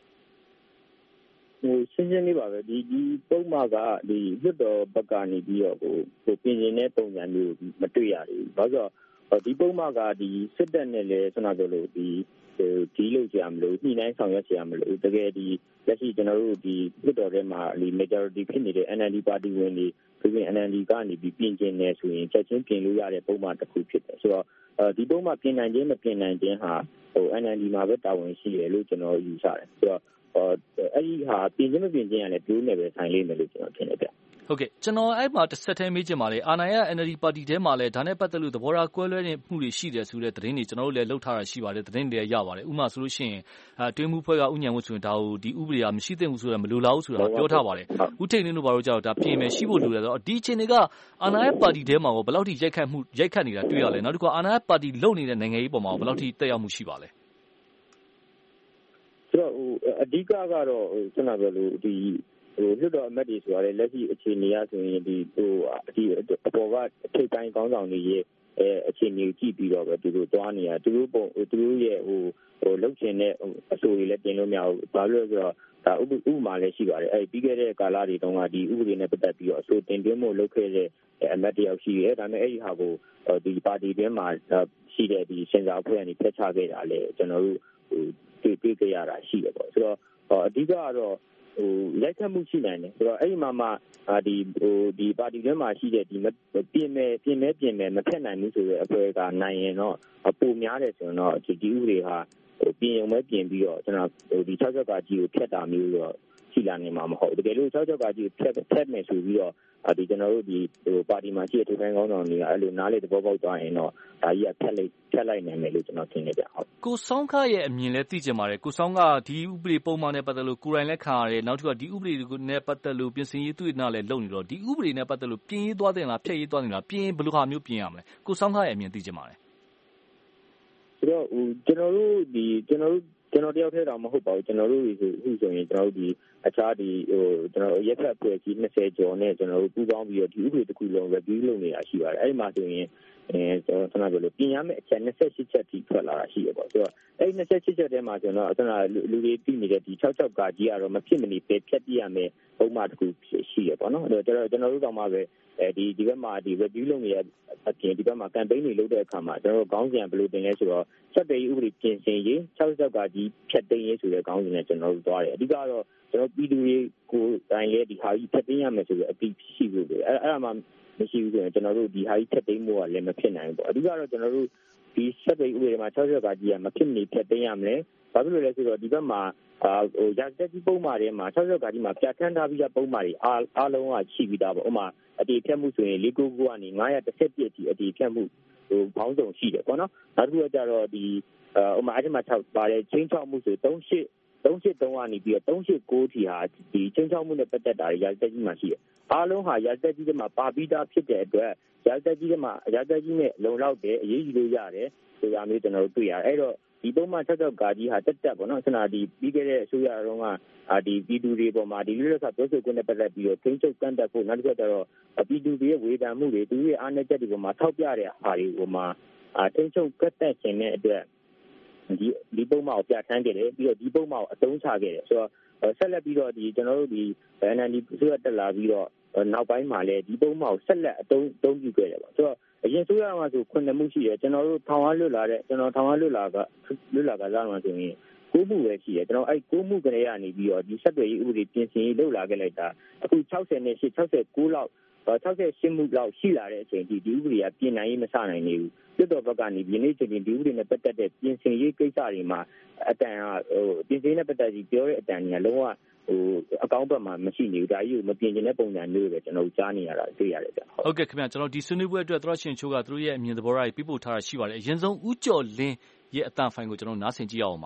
ဟိုရှင်းရှင်းလေးပါပဲဒီဒီပုံမှန်ကဒီလွတ်တော်ဘက်ကနေပြီးတော့ဟိုဟိုပြင်ရင်တဲ့ပုံစံမျိုးမတွေ့ရဘူးဘာလို့ဆိုဒီပုံမှန်ကဒီစစ်တပ်နဲ့လည်းဆွမ်းနာကြလို့ဒီဒီလို့ကြရမလို့ညှိနှိုင်းဆောင်ရွက်ကြရမလို့တကယ်ဒီလက်ရှိကျွန်တော်တို့ဒီလွတ်တော်ထဲမှာဒီ majority ဖြစ်နေတဲ့ N L D ပါတီဝင်တွေပြင် N L D ကနေပြီးပြင်ကျင်နေဆိုရင်ချက်ချင်းပြင်လို့ရတဲ့ပုံမှန်တစ်ခုဖြစ်တယ်ဆိုတော့ဒီပုံမှန်ပြင်နိုင်ခြင်းမပြင်နိုင်ခြင်းဟာဟို N L D မှာပဲတာဝန်ရှိတယ်လို့ကျွန်တော်ယူဆတယ်ဆိုတော့အဲ့ဒီဟာပြင်ချင်းမပြင်ချင်းရတယ်ပြိုးနေပဲဆိုင်လိမ့်မယ်လို့ကျွန်တော်ထင်တယ်ဗျဟုတ်ကဲ့ကျွန်တော်အဲ့မှာတစ်ဆက်တည်းမေးချင်ပါလေအာဏာရ N L D ပါတီထဲမှာလည်းဒါနဲ့ပတ်သက်လို့သဘောထားကွဲလွဲနေမှုတွေရှိတယ်ဆိုတဲ့သတင်းတွေကျွန်တော်တို့လည်းလှုပ်ထားတာရှိပါတယ်သတင်းတွေရပါတယ်ဥပမာဆိုလို့ရှိရင်အဲတွင်းမှုဖွဲ့ကဥညံမှုဆိုရင်ဒါကိုဒီဥပဒေကမရှိသင့်ဘူးဆိုတာမလိုလားဘူးဆိုတာပြောထားပါတယ်ဥထိန်င်းတို့ဘာလို့ကြောက်ဒါပြင်မယ်ရှိဖို့လိုတယ်ဆိုတော့ဒီအချိန်တွေကအာဏာရပါတီထဲမှာဘယ်လောက်ထိရိုက်ခတ်မှုရိုက်ခတ်နေတာတွေ့ရလဲနောက်တစ်ခါအာဏာရပါတီလုံနေတဲ့နိုင်ငံရေးပေါ်မှာဘယ်လောက်ထိတက်ရောက်မှုရှိပါလဲဆိုတော့ဟိုအဓိကကတော့ဟိုကျွန်တော်ပြောလို့ဒီဟိုလွတ်တော်အမတ်တွေဆိုရတယ်လက်ရှိအခြေအနေရဆိုရင်ဒီဟိုဒီအပေါ်ကထိပ်ပိုင်းကောင်းဆောင်တွေရဲ့အဲအခြေအနေကိုကြည့်ပြီးတော့ပဲသူတို့တွားနေရသူတို့ပုံသူတို့ရဲ့ဟိုဟိုလှုပ်ရှင်တဲ့အဆိုတွေလည်းပြင်လို့မရဘူးဘာလို့လဲဆိုတော့ဒါဥပမာလည်းရှိပါတယ်အဲပြီးခဲ့တဲ့ကာလတွေတုန်းကဒီဥပဒေနဲ့ပတ်သက်ပြီးတော့အဆိုတင်သွင်းမှုလုပ်ခဲ့တဲ့အမတ်တယောက်ရှိရဲဒါပေမဲ့အဲ့ဒီဟာကိုဒီပါတီတွင်းမှာရှိတဲ့ဒီစင်စာအဖွဲ့ကနေဖျက်ချခဲ့တာလေကျွန်တော်တို့ဟိုတွေ့တွေ့ကြရတာရှိတယ်ပေါ့ဆိုတော့အဓိကကတော့ဟဟိုရိုက်ခတ်မှုရှိနိုင်တယ်ဆိုတော့အဲ့ဒီမှာမှဒီဟိုဒီပါတီတွင်းမှာရှိတဲ့ဒီပြင်မဲ့ပြင်မဲ့ပြင်မဲ့မဖြတ်နိုင်ဘူးဆိုတဲ့အဖွဲ့ကနိုင်ရင်တော့ပုံများတယ်ဆိုတော့ဒီဥပဒေဟာဟိုပြင်ုံပဲပြင်ပြီးတော့ကျွန်တော်ဟိုဒီ၆၆ကကြီးကိုဖျက်တာမျိုးတော့ရှိလာနေမှာမဟုတ်တကယ်လို့၆၆ကကြီးကိုဖျက်ဖျက်မယ်ဆိုပြီးတော့ဒီကျွန်တော်တို့ဒီဟိုပါတီမှာရှိတဲ့ထိုးတိုင်းကောင်းဆောင်တွေကအဲ့လိုနားလေသဘောပေါက်သွားရင်တော့ဒါကြီးကဖျက်လိုက်ဖျက်လိုက်နိုင်မယ်လို့ကျွန်တော်ထင်နေကြဟုတ်ကိုစောင်းခရဲ့အမြင်လဲသိကြပါတယ်ကိုစောင်းကဒီဥပဒေပုံမှန်နဲ့ပတ်သက်လို့ကိုယ်တိုင်လက်ခံရတယ်နောက်တစ်ခုကဒီဥပဒေနဲ့ပတ်သက်လို့ပြင်ဆင်ရေးသူ့နာလည်းလုပ်နေတော့ဒီဥပဒေနဲ့ပတ်သက်လို့ပြင်ရေးသွားတယ်လားဖျက်ရေးသွားတယ်လားပြင်ဘယ်လိုဟာမျိုးပြင်ရမလဲကိုစောင်းခရဲ့အမြင်သိကြပါတယ်ဆိုတော့ဟိုကျွန်တော်တို့ဒီကျွန်တော်တို့ကျွန်တော်တယောက်တည်းတော့မဟုတ်ပါဘူးကျွန်တော်တို့ဒီအခုဆိုရင်ကျွန်တော်တို့ဒီအခြားဒီဟိုကျွန်တော်ရက်ဖက်အဖွဲ့ကြီးနှစ်ဆယ်ကျော်နဲ့ကျွန်တော်တို့ပူးပေါင်းပြီးတော့ဒီဥပဒေတစ်ခုလုံး review လုပ်နေတာရှိပါတယ်အဲ့ဒီမှာဆိုရင်အဲကျွန်တော်ကျွန်တော်ပြောလို့ပြင်ရမယ့်အချက်၂၈ချက်ထိထွက်လာတာရှိရပေါ့ဆိုတော့အဲ့ဒီ၂၈ချက်ထဲမှာကျွန်တော်ကျွန်တော်လူတွေပြီးနေတဲ့ဒီ၆၆ကကြီးကတော့မဖြစ်မနေပဲဖြတ်ပြရမယ်ပုံမှန်တစ်ခုရှိရပေါ့နော်အဲ့တော့ကျွန်တော်ကျွန်တော်တို့တော့မှပဲအဲဒီဒီဘက်မှာဒီ review လုပ်နေတဲ့အပြင်ဒီဘက်မှာ campaign တွေလုပ်တဲ့အခါမှာကျွန်တော်တို့ခေါင်းစဉ်ဘယ်လိုတင်လဲဆိုတော့ဆက်သွယ်ရေးဥပဒေပြင်ဆင်ရေး၆၆ကကြီးဖြတ်သိမ်းရေးဆိုတဲ့ခေါင်းစဉ်နဲ့ကျွန်တော်တို့သွားတယ်အဓိကတော့ကျွန်တော်ပြည်သူတွေကိုတိုင်းလေဒီဟာကြီးဖြတ်သိမ်းရမယ်ဆိုတဲ့အတိရှိလို့လေအဲ့အဲ့ဒါမှမရှိဘူးဆိုရင်ကျွန်တော်တို့ဒီဟာကြီးဖြတ်သိမ်းဖို့ကလည်းမဖြစ်နိုင်ဘူးပေါ့အဓိကတော့ကျွန်တော်တို့ဒီဆက်သွယ်ရေးဥပဒေမှာ၆၆ကကြီးကမဖြစ်မနေဖြတ်သိမ်းရမယ်ဘာဖြစ်လို့လဲဆိုတော့ဒီဘက်မှာအာဟိုရာဇသက်ကြီးပုံမှားတွေမှာ၆၆ကကြီးမှာပြဋ္ဌာန်းထားပြီးသားပုံမှားတွေအားအားလုံးကရှိပြီးသားပေါ့ဥပမာအတီးဖြတ်မှုဆိုရင်လေးခုခုကနေ၅၁၁အထိအတီးဖြတ်မှုဟိုဘောင်းဆောင်ရှိတယ်ပေါ့နော်နောက်တစ်ခုကကျတော့ဒီဥပမာအဲ့ဒီမှာ၆ပါတယ်ချင်းချောက်မှုဆို၃၈ ၃၈၃ကနေပြီးတော့၃၈၉ထိဟာဒီချင်းချောက်မှုနဲ့ပတ်သက်တာရာဇသက်ကြီးမှာရှိတယ်အားလုံးဟာရာဇသက်ကြီးတွေမှာပါပြီးသားဖြစ်တဲ့အတွက်ရာဇသက်ကြီးတွေမှာရာဇသက်ကြီးနဲ့လုံလောက်တယ်အရေးယူလို့ရတယ်ဆိုတာမျိုးကျွန်တော်တို့တွေ့ရတယ်အဲ့တော့ဒီပုံမှန်၆၆ကကြီးဟာတက်တက်ပေါ့နော်ဆန္ဒဒီပြီးခဲ့တဲ့အစိုးရတော်ကအာဒီပြည်သူတွေပေါ်မှာဒီလိုလိုဆိုပြောဆိုခွင့်နဲ့ပတ်သက်ပြီးတော့ထိန်းချုပ်ကန့်သက်ဖို့နောက်တစ်ခုကျတော့ပြည်သူတွေရဲ့ဝေဖန်မှုတွေသူတို့ရဲ့အားနည်းချက်တွေပေါ်မှာထောက်ပြတဲ့အားတွေပေါ်မှာအာထိန်းချုပ်ကန့်သက်ခြင်းတဲ့အတွက်ဒီဒီပုံမှန်ကိုပြဋ္ဌာန်းခဲ့တယ်ပြီးတော့ဒီပုံမှန်ကိုအသုံးချခဲ့တယ်ဆိုတော့ဆက်လက်ပြီးတော့ဒီကျွန်တော်တို့ဒီ အန် အန် ဒီ ဆိုရတက်လာပြီးတော့နောက်ပိုင်းမှာလည်းဒီပုံမှန်ကိုဆက်လက်အသုံးအသုံးပြုခဲ့တယ်ပေါ့ဆိုတော့အရင်ဆိုရမှာဆိုခုနှစ်မှုရှိတယ်ကျွန်တော်တို့ထောင်အားလွတ်လာတဲ့ကျွန်တော်ထောင်အားလွတ်လာကလွတ်လာကစားမှဆိုရင်ကိုမှုပဲရှိတယ်ကျွန်တော်အဲ့ကိုမှုကလေးကနေပြီးတော့ဒီဆက်သွယ်ရေးဥပဒေပြင်ဆင်ရေးလုပ်လာခဲ့လိုက်တာအခု၆၀နဲ့၈ ၆၉လောက်၆၈မှုလောက်ရှိလာတဲ့အချိန်ဒီဒီဥပဒေကပြင်နိုင်ရေးမစနိုင်နေဘူးပြည်တော်ဘက်ကနေဒီနေ့ချိန်ဒီဥပဒေနဲ့ပတ်သက်တဲ့ပြင်ဆင်ရေးကိစ္စတွေမှာအတန်ဟိုပြင်ဆင်နဲ့ပတ်သက်ပြီးပြောတဲ့အတန်ကြီးကလုံးဝဟိုအကောင့်ဘက်မှာမရှိနေဘူးဒါကြီးကိုမပြင်ကျင်တဲ့ပုံစံမျိုးပဲကျွန်တော်ကြားနေရတာတွေ့ရတယ်ဗျဟုတ်ကဲ့ခင်ဗျကျွန်တော်ဒီဆွေးနွေးပွဲအတွက်သရရှင်ချိုးကသူတို့ရဲ့အမြင်သဘောထားတွေပြပို့ထားတာရှိပါတယ်အရင်ဆုံးဦးကျော်လင်းရဲ့အတန်ဖိုင်ကိုကျွန်တော်နားဆင်ကြည့်အောင်ပါ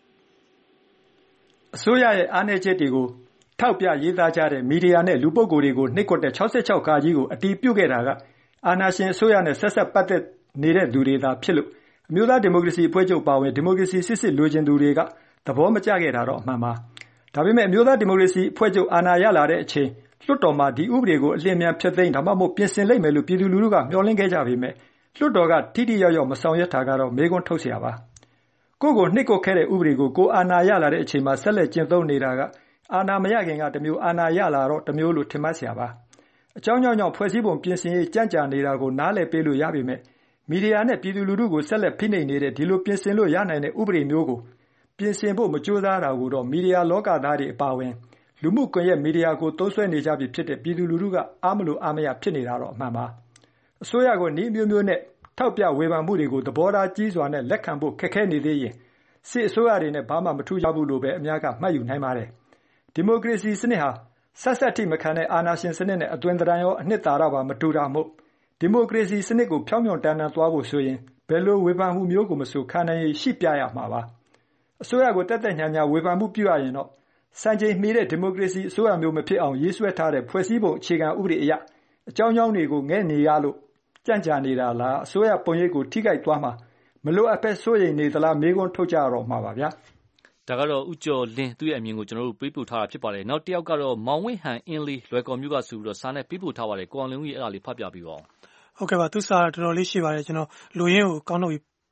အစိုးရရဲ့အားနည်းချက်တွေကိုထောက်ပြရေးသားကြတဲ့မီဒီယာနဲ့လူပုဂ္ဂိုလ်တွေကိုနှိပ်ကွပ်တဲ့၆၆ကကြီးကိုအတီးပြုတ်ခဲ့တာကအာဏာရှင်အစိုးရနဲ့ဆက်ဆက်ပတ်သက်နေတဲ့သူတွေသာဖြစ်လို့အမျိုးသားဒီမိုကရေစီအဖွဲ့ချုပ်ပါဝင်ဒီမိုကရေစီစစ်စစ်လိုချင်သူတွေကသဘောမကျခဲ့တာတော့အမှန်ပါဒါပေမဲ့အမျိုးသားဒီမိုကရေစီအဖွဲ့ချုပ်အာဏာရလာတဲ့အချိန်လွှတ်တော်မှာဒီဥပဒေကိုအလျင်မြန်ဖျက်သိမ်းဒါမှမဟုတ်ပြင်ဆင်လိုက်မယ်လို့ပြည်သူလူထုကမျှော်လင့်ခဲ့ကြပေမဲ့လွှတ်တော်ကထိထိရောက်ရောက်မဆောင်ရွက်တာကတော့မေးခွန်းထုတ်เสียပါကိုကိုနှိပ်ကွပ်ခဲ့တဲ့ဥပဒေကိုကိုအာဏာရလာတဲ့အချိန်မှာဆက်လက်ကျင့်သုံးနေတာကအာဏာမရခင်ကတမျိုးအာဏာရလာတော့တမျိုးလို့ထင်မှတ်เสียပါအကြောင်းကြောင့်ကြောင့်ဖွဲ့စည်းပုံပြင်ဆင်ရေးကြံ့ကြာနေတာကိုနားလည်ပေးလို့ရပေမဲ့မီဒီယာနဲ့ပြည်သူလူထုကိုဆက်လက်ဖိနှိပ်နေတဲ့ဒီလိုပြင်ဆင်လို့ရနိုင်တဲ့ဥပဒေမျိုးကိုပြင်ဆင်ဖို့မကြိုးစားတာကိုတော့မီဒီယာလောကသားတွေအပါအဝင်လူမှုကွန်ရက်မီဒီယာကိုသုံးစွဲနေကြပြီဖြစ်တဲ့ပြည်သူလူထုကအားမလို့အားမရဖြစ်နေတာတော့အမှန်ပါအစိုးရကနည်းမျိုးမျိုးနဲ့ထောက်ပြဝေဖန်မှုတွေကိုသဘောထားကြီးစွာနဲ့လက်ခံဖို့ခက်ခဲနေသေးရင်စစ်အစိုးရတွေနဲ့ဘာမှမထူးခြားဘူးလို့ပဲအများကမှတ်ယူနိုင်ပါတယ်ဒီမိုကရေစီစနစ်ဟာဆက်ဆက်ထိမခံတဲ့အာဏာရှင်စနစ်နဲ့အသွင်သဏ္ဍာန်ရောအနှစ်သာရပါမတူတာမို့ဒီမိုကရေစီစနစ်ကိုဖြောင်းဖြောင်းတန်းတန်းသွားဖို့ဆိုရင်ဘယ်လိုဝေဖန်မှုမျိုးကိုမဆိုခံနိုင်ရရှိပြရမှာပါအစိုးရကိုတက်တက်ညာညာဝေဖန်မှုပြုရရင်တော့စံချိန်မီတဲ့ဒီမိုကရေစီအစိုးရမျိုးမဖြစ်အောင်ရေးဆွဲထားတဲ့ဖွဲ့စည်းပုံအခြေခံဥပဒေအရအကြောင်းအကြောင်းတွေကိုငဲ့နေရလို့ကြံ့ကြာနေတာလားအစိုးရပုံရိပ်ကိုထိခိုက်သွားမှာမလို့အဖက်စိုးရိမ်နေသလားမေးခွန်းထုတ်ကြတော့မှာပါဗျာဒါကတော့ဦးကျော်လင်းသူ့ရဲ့အမြင်ကိုကျွန်တော်တို့ပေးပို့ထားတာဖြစ်ပါတယ်နောက်တစ်ယောက်ကတော့မောင်ဝင်းဟန်အင်းလေးလွယ်ကော်မျိုးကဆိုပြီးတော့စာနဲ့ပေးပို့ထားပါတယ်ကိုအောင်လင်းဦးရဲ့အဲ့ဒါလေးဖတ်ပြပြီးပါဦးဟုတ်ကဲ့ပါသူစာတော်တော်လေးရှိပါတယ်ကျွန်တော်လူရင်းကိုကောင်းတော့ပြီး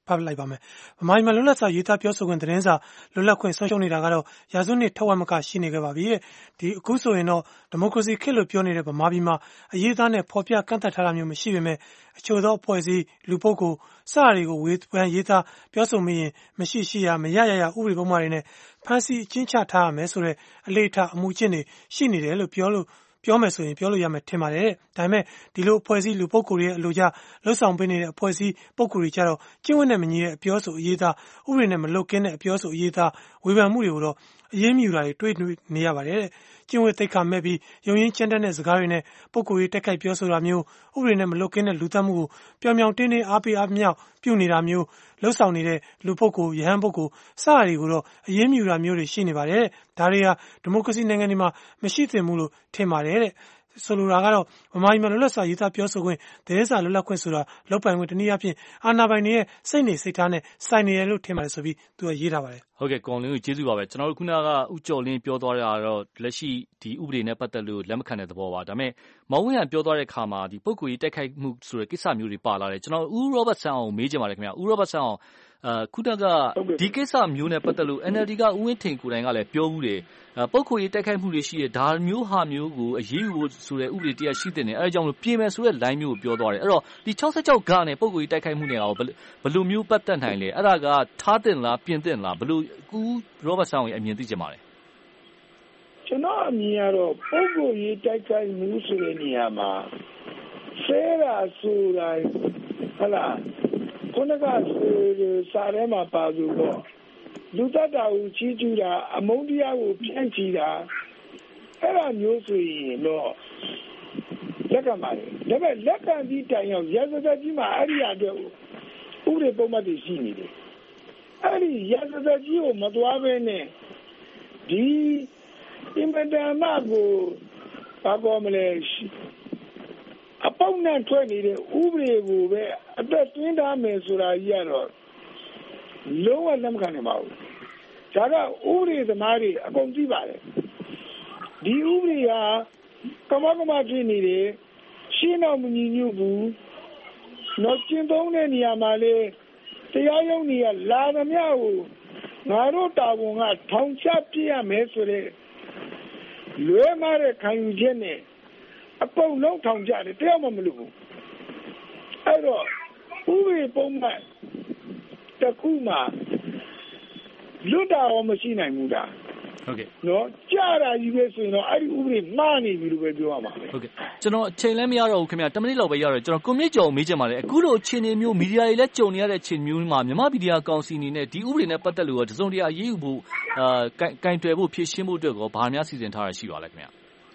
ဖတ်လိုက်ပါမယ်။ဗမာပြည်မှာလွတ်လပ်စွာရေးသားပြောဆိုခွင့်သတင်းစာလွတ်လပ်ခွင့်ဆုံးရှုံးနေတာကတော့ရာစုနှစ်ထက်ဝက်မကရှိနေခဲ့ပါပြီတဲ့။ဒီအခုဆိုရင်တော့ဒီမိုကရေစီခေတ်လို့ပြောနေတဲ့ဗမာပြည်မှာအရေးသားနဲ့ဖော်ပြကန့်သတ်ထားတာမျိုးမရှိပေမဲ့အချို့သောအဖွဲ့အစည်းလူပုဂ္ဂိုလ်စတာတွေကိုဝေဖန်ရေးသားပြောဆိုမိရင်မရှိရှိရမရရရဥပဒေပုံမှန်တွေနဲ့ဖန်ဆီးအကျဉ်းချထားရမယ်ဆိုတဲ့အလေးထားအမှုချင်းတွေရှိနေတယ်လို့ပြောလို့ပြောမယ်ဆိုရင်ပြောလို့ရမယ်ထင်ပါတယ်။ဒါပေမဲ့ဒီလိုအဖွဲ့အစည်းလူပုဂ္ဂိုလ်တွေရဲ့အလိုကျလှုပ်ဆောင်ပေးနေတဲ့အဖွဲ့အစည်းပုဂ္ဂိုလ်တွေကြတော့ကျင့်ဝတ်နဲ့မညီတဲ့အပြောဆိုအရေးသားဥပဒေနဲ့မလုတ်ကင်းတဲ့အပြောဆိုအရေးသားဝေဖန်မှုတွေကိုတော့အရေးမြူတာတွေတွေ့နေရပါတယ်တဲ့။ကျင့်ဝတ်သိက္ခာမဲ့ပြီးယုံရင်းကြမ်းတမ်းတဲ့စကားတွေနဲ့ပုဂ္ဂိုလ်ရေးတက်ခိုက်ပြောဆိုတာမျိုးဥပဒေနဲ့မလုတ်ကင်းတဲ့လူသတ်မှုကိုပြောင်ပြောင်တင်းတင်းအားပေးအားမြောက်ပြုနေတာမျိုးလှုပ်ဆောင်နေတဲ့လူပုဂ္ဂိုလ်ရဟန်းပုဂ္ဂိုလ်စတာတွေကိုတော့အရေးမြူတာမျိုးတွေရှိနေပါတယ်တဲ့။ဒါတွေဟာဒီမိုကရေစီနိုင်ငံတွေမှာမရှိသင့်ဘူးလို့ထင်ပါတယ်တဲ့။ဆိုလိုတာကတော့ဗမာပြည်မှာလွတ်လပ်စွာရေးသားပြောဆိုခွင့်သတင်းစာလွတ်လပ်ခွင့်ဆိုတာလောက်ပိုင်ခွင့်တနည်းအားဖြင့်အာဏာပိုင်တွေရဲ့စိတ်နေစိတ်ထားနဲ့ဆိုင်နေရလို့ထင်ပါတယ်ဆိုပြီးသူကရေးထားပါတယ်ဟုတ်ကဲ့ကောင်းလင်းကိုကျေးဇူးပါပဲကျွန်တော်တို့ခုနကဥကျော်လင်းပြောသွားတာကတော့လက်ရှိဒီဥပဒေနဲ့ပတ်သက်လို့လက်မခံတဲ့သဘောပါဒါပေမဲ့မောင်ဝင်းဟန်ပြောသွားတဲ့ခါမှာဒီပုဂ္ဂိုလ်ရေးတိုက်ခိုက်မှုဆိုတဲ့ကိစ္စမျိုးတွေပါလာတယ်ကျွန်တော်ဦးရောဘတ်ဆန်အောင်မေးချင်ပါတယ်ခင်ဗျာဦးရောဘတ်ဆန်အောင်အခုတကဒီကိစ္စမျိုးနဲ့ပတ်သက်လို့ N L D ကဦးဝင်းထင်ကိုယ်တိုင်ကလည်းပြောဘူးတယ်ပုဂ္ဂိုလ်ရေးတိုက်ခိုက်မှုတွေရှိတယ်ဒါမျိုးဟာမျိုးကိုအရေးယူဆိုတဲ့ဥပဒေတရားရှိတဲ့နေအဲဒါကြောင့်လို့ပြင်မယ်ဆိုတဲ့ line မျိုးကိုပြောသွားတယ်အဲ့တော့ဒီ၆၆ဂနဲ့ပုဂ္ဂိုလ်ရေးတိုက်ခိုက်မှုတွေကဘယ်လိုမျိုးပတ်သက်နိုင်လဲအဲ့ဒါကထားတင်လားပြင်တင်လားဘယ်လိုကူရောဘတ်ဆန်ရဲ့အမြင်သိချင်ပါတယ်ကျွန်တော်အမြင်ကတော့ပုဂ္ဂိုလ်ရေးတိုက်ခိုက်မှုဆိုတဲ့နေရာမှာဆဲတာဆိုတာဟလာခုနကစာထဲမှာပါလို့ပေါ့လူတတ်တာကိုချီးကျူးတာအမုန်းတရားကိုဖြန့်ချီတာအဲ့ဒါမျိုးဆိုရင်တော့လက်ကမှာတယ်ဒါပေမဲ့လက်ခံပြီးတိုင်ရောက်ရစသက်ကြီးမှာအဲ့ဒီအတွက်ဥပဒေပုံမှန်တွေရှိနေတယ်အဲ့ဒီရစသက်ကြီးကိုမသွားဘဲနဲ့ဒီအင်မတန်မှကိုဘာကောမလဲအပေါင်းနဲ့ထွက်နေတဲ့ဥပဒေကိုပဲအသက်သွင်းထားမယ်ဆိုတာကြီးကတော့လုံးဝလက်မခံနိုင်ပါဘူး။ဒါကဥပဒေသမားတွေအကုန်ကြည့်ပါတယ်။ဒီဥပဒေဟာကမကမဖြစ်နေတယ်ရှင်းတော့မညီညွတ်ဘူး။တော့ကျင့်သုံးတဲ့နေရာမှာလေတရားရုံးတွေကလာသမျှကိုငါတို့တာဝန်ကထောင်ချပြရမယ်ဆိုတဲ့လွဲမှားတဲ့ခံယူချက်နဲ့အပုံလုံးထောင်ကြတယ်တရားမှမလို့ဘူးအဲ့တော့ဥပဒေပုံမှန်တစ်ခုမှလွတ်တာရောမရှိနိုင်ဘူးဒါဟုတ်ကဲ့နော်ကြားတာကြီးပဲဆိုရင်တော့အဲ့ဒီဥပဒေမှားနေပြီလို့ပဲပြောရမှာပဲဟုတ်ကဲ့ကျွန်တော်အချိန်လည်းမရတော့ဘူးခင်ဗျာtenမိနစ်လောက်ပဲရတော့ကျွန်တော်ကွန်မြင့်ကြော်မေးချင်ပါတယ်အခုလိုအခြေအနေမျိုးမီဒီယာတွေလည်းကြုံနေရတဲ့အခြေအနေမျိုးမှာမြန်မာပြည်တရားကောင်စီအနေနဲ့ဒီဥပဒေနဲ့ပတ်သက်လို့တစုံတရာအရေးယူဖို့အာကင်တွယ်ဖို့ဖြည့်ရှင်းဖို့အတွက်ကောဘာများစီစဉ်ထားရရှိပါလဲခင်ဗျာ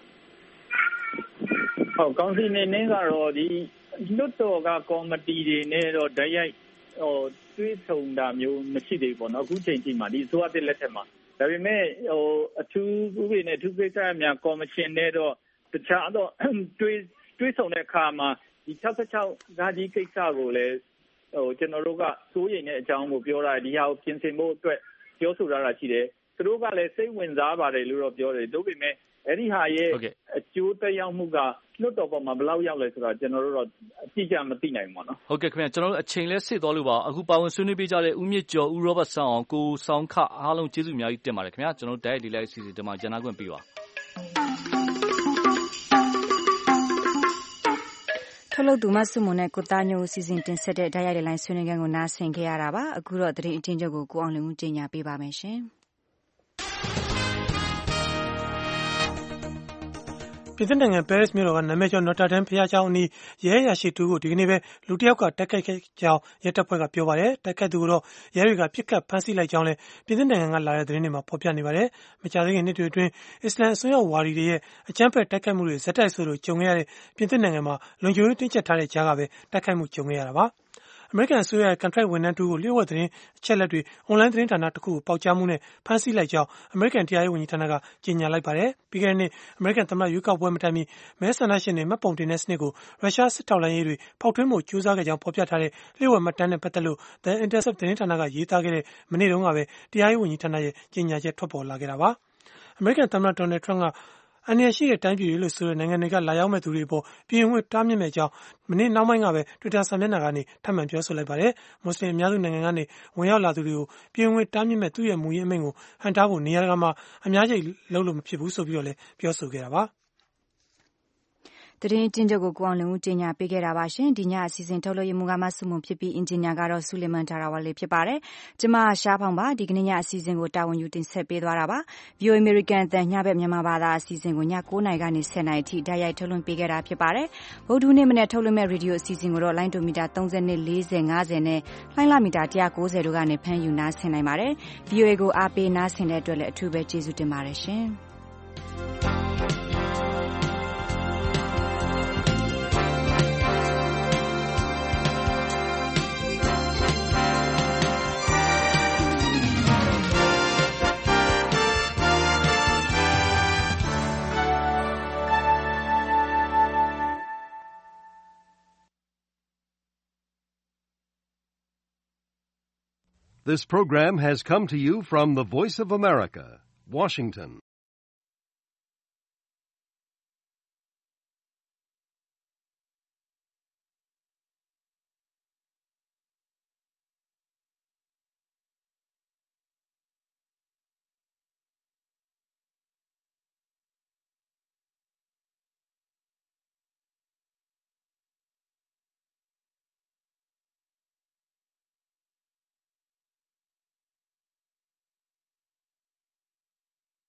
ဟုတ်ကောင်စီနေနေကတော့ဒီလွတ်တော်ကကော်မတီတွေနဲ့တော့ဓာတ်ရိုက်ဟိုတွေးဆုံတာမျိုးမရှိသေးဘူးပေါ့နော်အခုချိန်ကြီးမှာဒီဆိုအပ်တဲ့လက်ထက်မှာဒါပေမဲ့ဟိုအထူးဥပဒေနဲ့အထူးကိစ္စအများကော်မရှင်နဲ့တော့တခြားတော့တွေးတွေးဆုံတဲ့အခါမှာဒီ၆၆ဓာတ်ဒီကိစ္စကိုလည်းဟိုကျွန်တော်တို့ကစိုးရိမ်တဲ့အကြောင်းကိုပြောတာဒီဟာကိုပြင်ဆင်ဖို့အတွက်ပြောဆိုထားတာရှိတယ်သူတို့ကလည်းစိတ်ဝင်စားပါတယ်လို့တော့ပြောတယ်ဒါပေမဲ့အဲ့ဒီဟာရဲ့အကျိုးသက်ရောက်မှုကလွတ်တော်ပေါ်မှာဘယ်လောက်ရောက်လဲဆိုတာကျွန်တော်တို့တော့အတိအကျမသိနိုင်ဘူးပေါ့နော်ဟုတ်ကဲ့ခင်ဗျာကျွန်တော်တို့အချိန်လဲဆစ်သွားလို့ပါအခုပါဝင်ဆွေးနွေးပေးကြတဲ့ဦးမြင့်ကျော်ဦးရောဘတ်ဆန်အောင်ကိုဆောင်ခအားလုံးကျေးဇူးအများကြီးတင်ပါတယ်ခင်ဗျာကျွန်တော်တို့ Direct Live အစီအစဉ်ဒီမှာကျန်နာခွင့်ပေးပါထုတ်လုပ်သူမဆုမွန်နဲ့ကိုသားညိုစီစဉ်တင်ဆက်တဲ့ Direct Live ဆွေးနွေးခန်းကိုနားဆင်ခဲ့ရတာပါအခုတော့သတင်းအချင်းချုပ်ကိုကိုအောင်လင်းဦးကြီးညာပေးပါမယ်ရှင်ပြည်သူ့နိုင်ငံပဲရစ်မြို့တော်ကနာမည်ကျော်နော်တာဒမ်ဘုရားကျောင်းအနီးရဲရရှိတူကိုဒီကနေ့ပဲလူတစ်ယောက်ကတိုက်ခိုက်ခဲ့ကြောင်းရဲတပ်ဖွဲ့ကပြောပါတယ်တိုက်ခိုက်သူကတော့ရဲတွေကပြစ်ခတ်ဖမ်းဆီးလိုက်ကြောင်းလည်းပြည်သူ့နိုင်ငံကလာတဲ့သတင်းတွေမှာဖော်ပြနေပါတယ်မကြာသေးခင်နှစ်တွေအတွင်းအစ္စလမ်အစွန်းရောက်ဝါဒီတွေရဲ့အကြမ်းဖက်တိုက်ခိုက်မှုတွေဇက်တိုက်ဆိုလို့ကြုံခဲ့ရတဲ့ပြည်သူ့နိုင်ငံမှာလုံခြုံရေးတင်းကျပ်ထားတဲ့ကြားကပဲတိုက်ခိုက်မှုကြုံခဲ့ရတာပါအမေရိကန်အစိုးရရဲ့ကန်ထရိုက်ဝန်ထမ်းတူကိုလျှို့ဝှက်သတင်းအချက်လက်တွေအွန်လိုင်းသတင်းဌာနတစ်ခုကိုပေါက်ကြားမှုနဲ့ဖမ်းဆီးလိုက်ကြောင်းအမေရိကန်တရားရေးဝန်ကြီးဌာနကကြေညာလိုက်ပါတယ်။ပြီးခဲ့တဲ့နှစ်အမေရိကန်သမ္မတရွေးကောက်ပွဲမတိုင်မီမဲဆန္ဒရှင်တွေမှတ်ပုံတင်တဲ့စနစ်ကိုရုရှားစစ်ထောက်လှမ်းရေးတွေဖောက်ထွင်းဖို့ကြိုးစားခဲ့ကြောင်းဖော်ပြထားတဲ့လျှို့ဝှက်မှတ်တမ်းနဲ့ပတ်သက်လို့ The Intercept သတင်းဌာနကရေးသားခဲ့တဲ့မနေ့တုန်းကပဲတရားရေးဝန်ကြီးဌာနရဲ့ကြေညာချက်ထွက်ပေါ်လာခဲ့တာပါ။အမေရိကန်သမ္မတဒေါ်နယ်ထရန့်ကအန္တရာယ်ရှိတဲ့တိုင်းပြည်တွေလို့ဆိုတဲ့နိုင်ငံတွေကလာရောက်မဲ့သူတွေပေါ်ပြည်ဝင်တားမြစ်မဲ့ကြောင်းမနေ့နောက်ပိုင်းကပဲ Twitter စာမျက်နှာကနေထပ်မံပြောဆိုလိုက်ပါတယ်။မွတ်စလင်အများစုနိုင်ငံကနေဝင်ရောက်လာသူတွေကိုပြည်ဝင်တားမြစ်မဲ့သူ့ရဲ့မူရင်းအမိန့်ကိုဟန်တားဖို့နေရာကမှအများကြီးလုံးလို့မဖြစ်ဘူးဆိုပြီးတော့လည်းပြောဆိုခဲ့တာပါ။သတင်းကျဉ်းချုပ်ကိုကိုအောင်လင်းဦးကြီးညာပေးခဲ့တာပါရှင်ဒီညအစီအစဉ်ထုတ်လွှင့်မှုကမှစုမှုဖြစ်ပြီးအင်ဂျင်နီယာကတော့ဆူလီမန်ဒါရာဝါလေးဖြစ်ပါတယ်ကျမရှားဖောင်ပါဒီကနေ့ညအစီအစဉ်ကိုတာဝန်ယူတင်ဆက်ပေးသွားတာပါ ဗီအိုအေ American အသံညဘက်မြန်မာဘာသာအစီအစဉ်ကိုည9နာရီကနေ10နာရီထိဓာတ်ရိုက်ထုတ်လွှင့်ပေးခဲ့တာဖြစ်ပါတယ်ဗုဒ္ဓနေ့မနေ့ထုတ်လွှင့်မဲ့ရေဒီယိုအစီအစဉ်ကိုတော့လိုင်းဒိုမီတာ32 40 50နဲ့လိုင်းလာမီတာone ninetyတို့ကနေဖမ်းယူနားဆင်နိုင်ပါတယ် ဗီအိုအေ ကိုအားပေးနားဆင်တဲ့အတွက်လည်းအထူးပဲကျေးဇူးတင်ပါတယ်ရှင် This program has come to you from the Voice of America, Washington.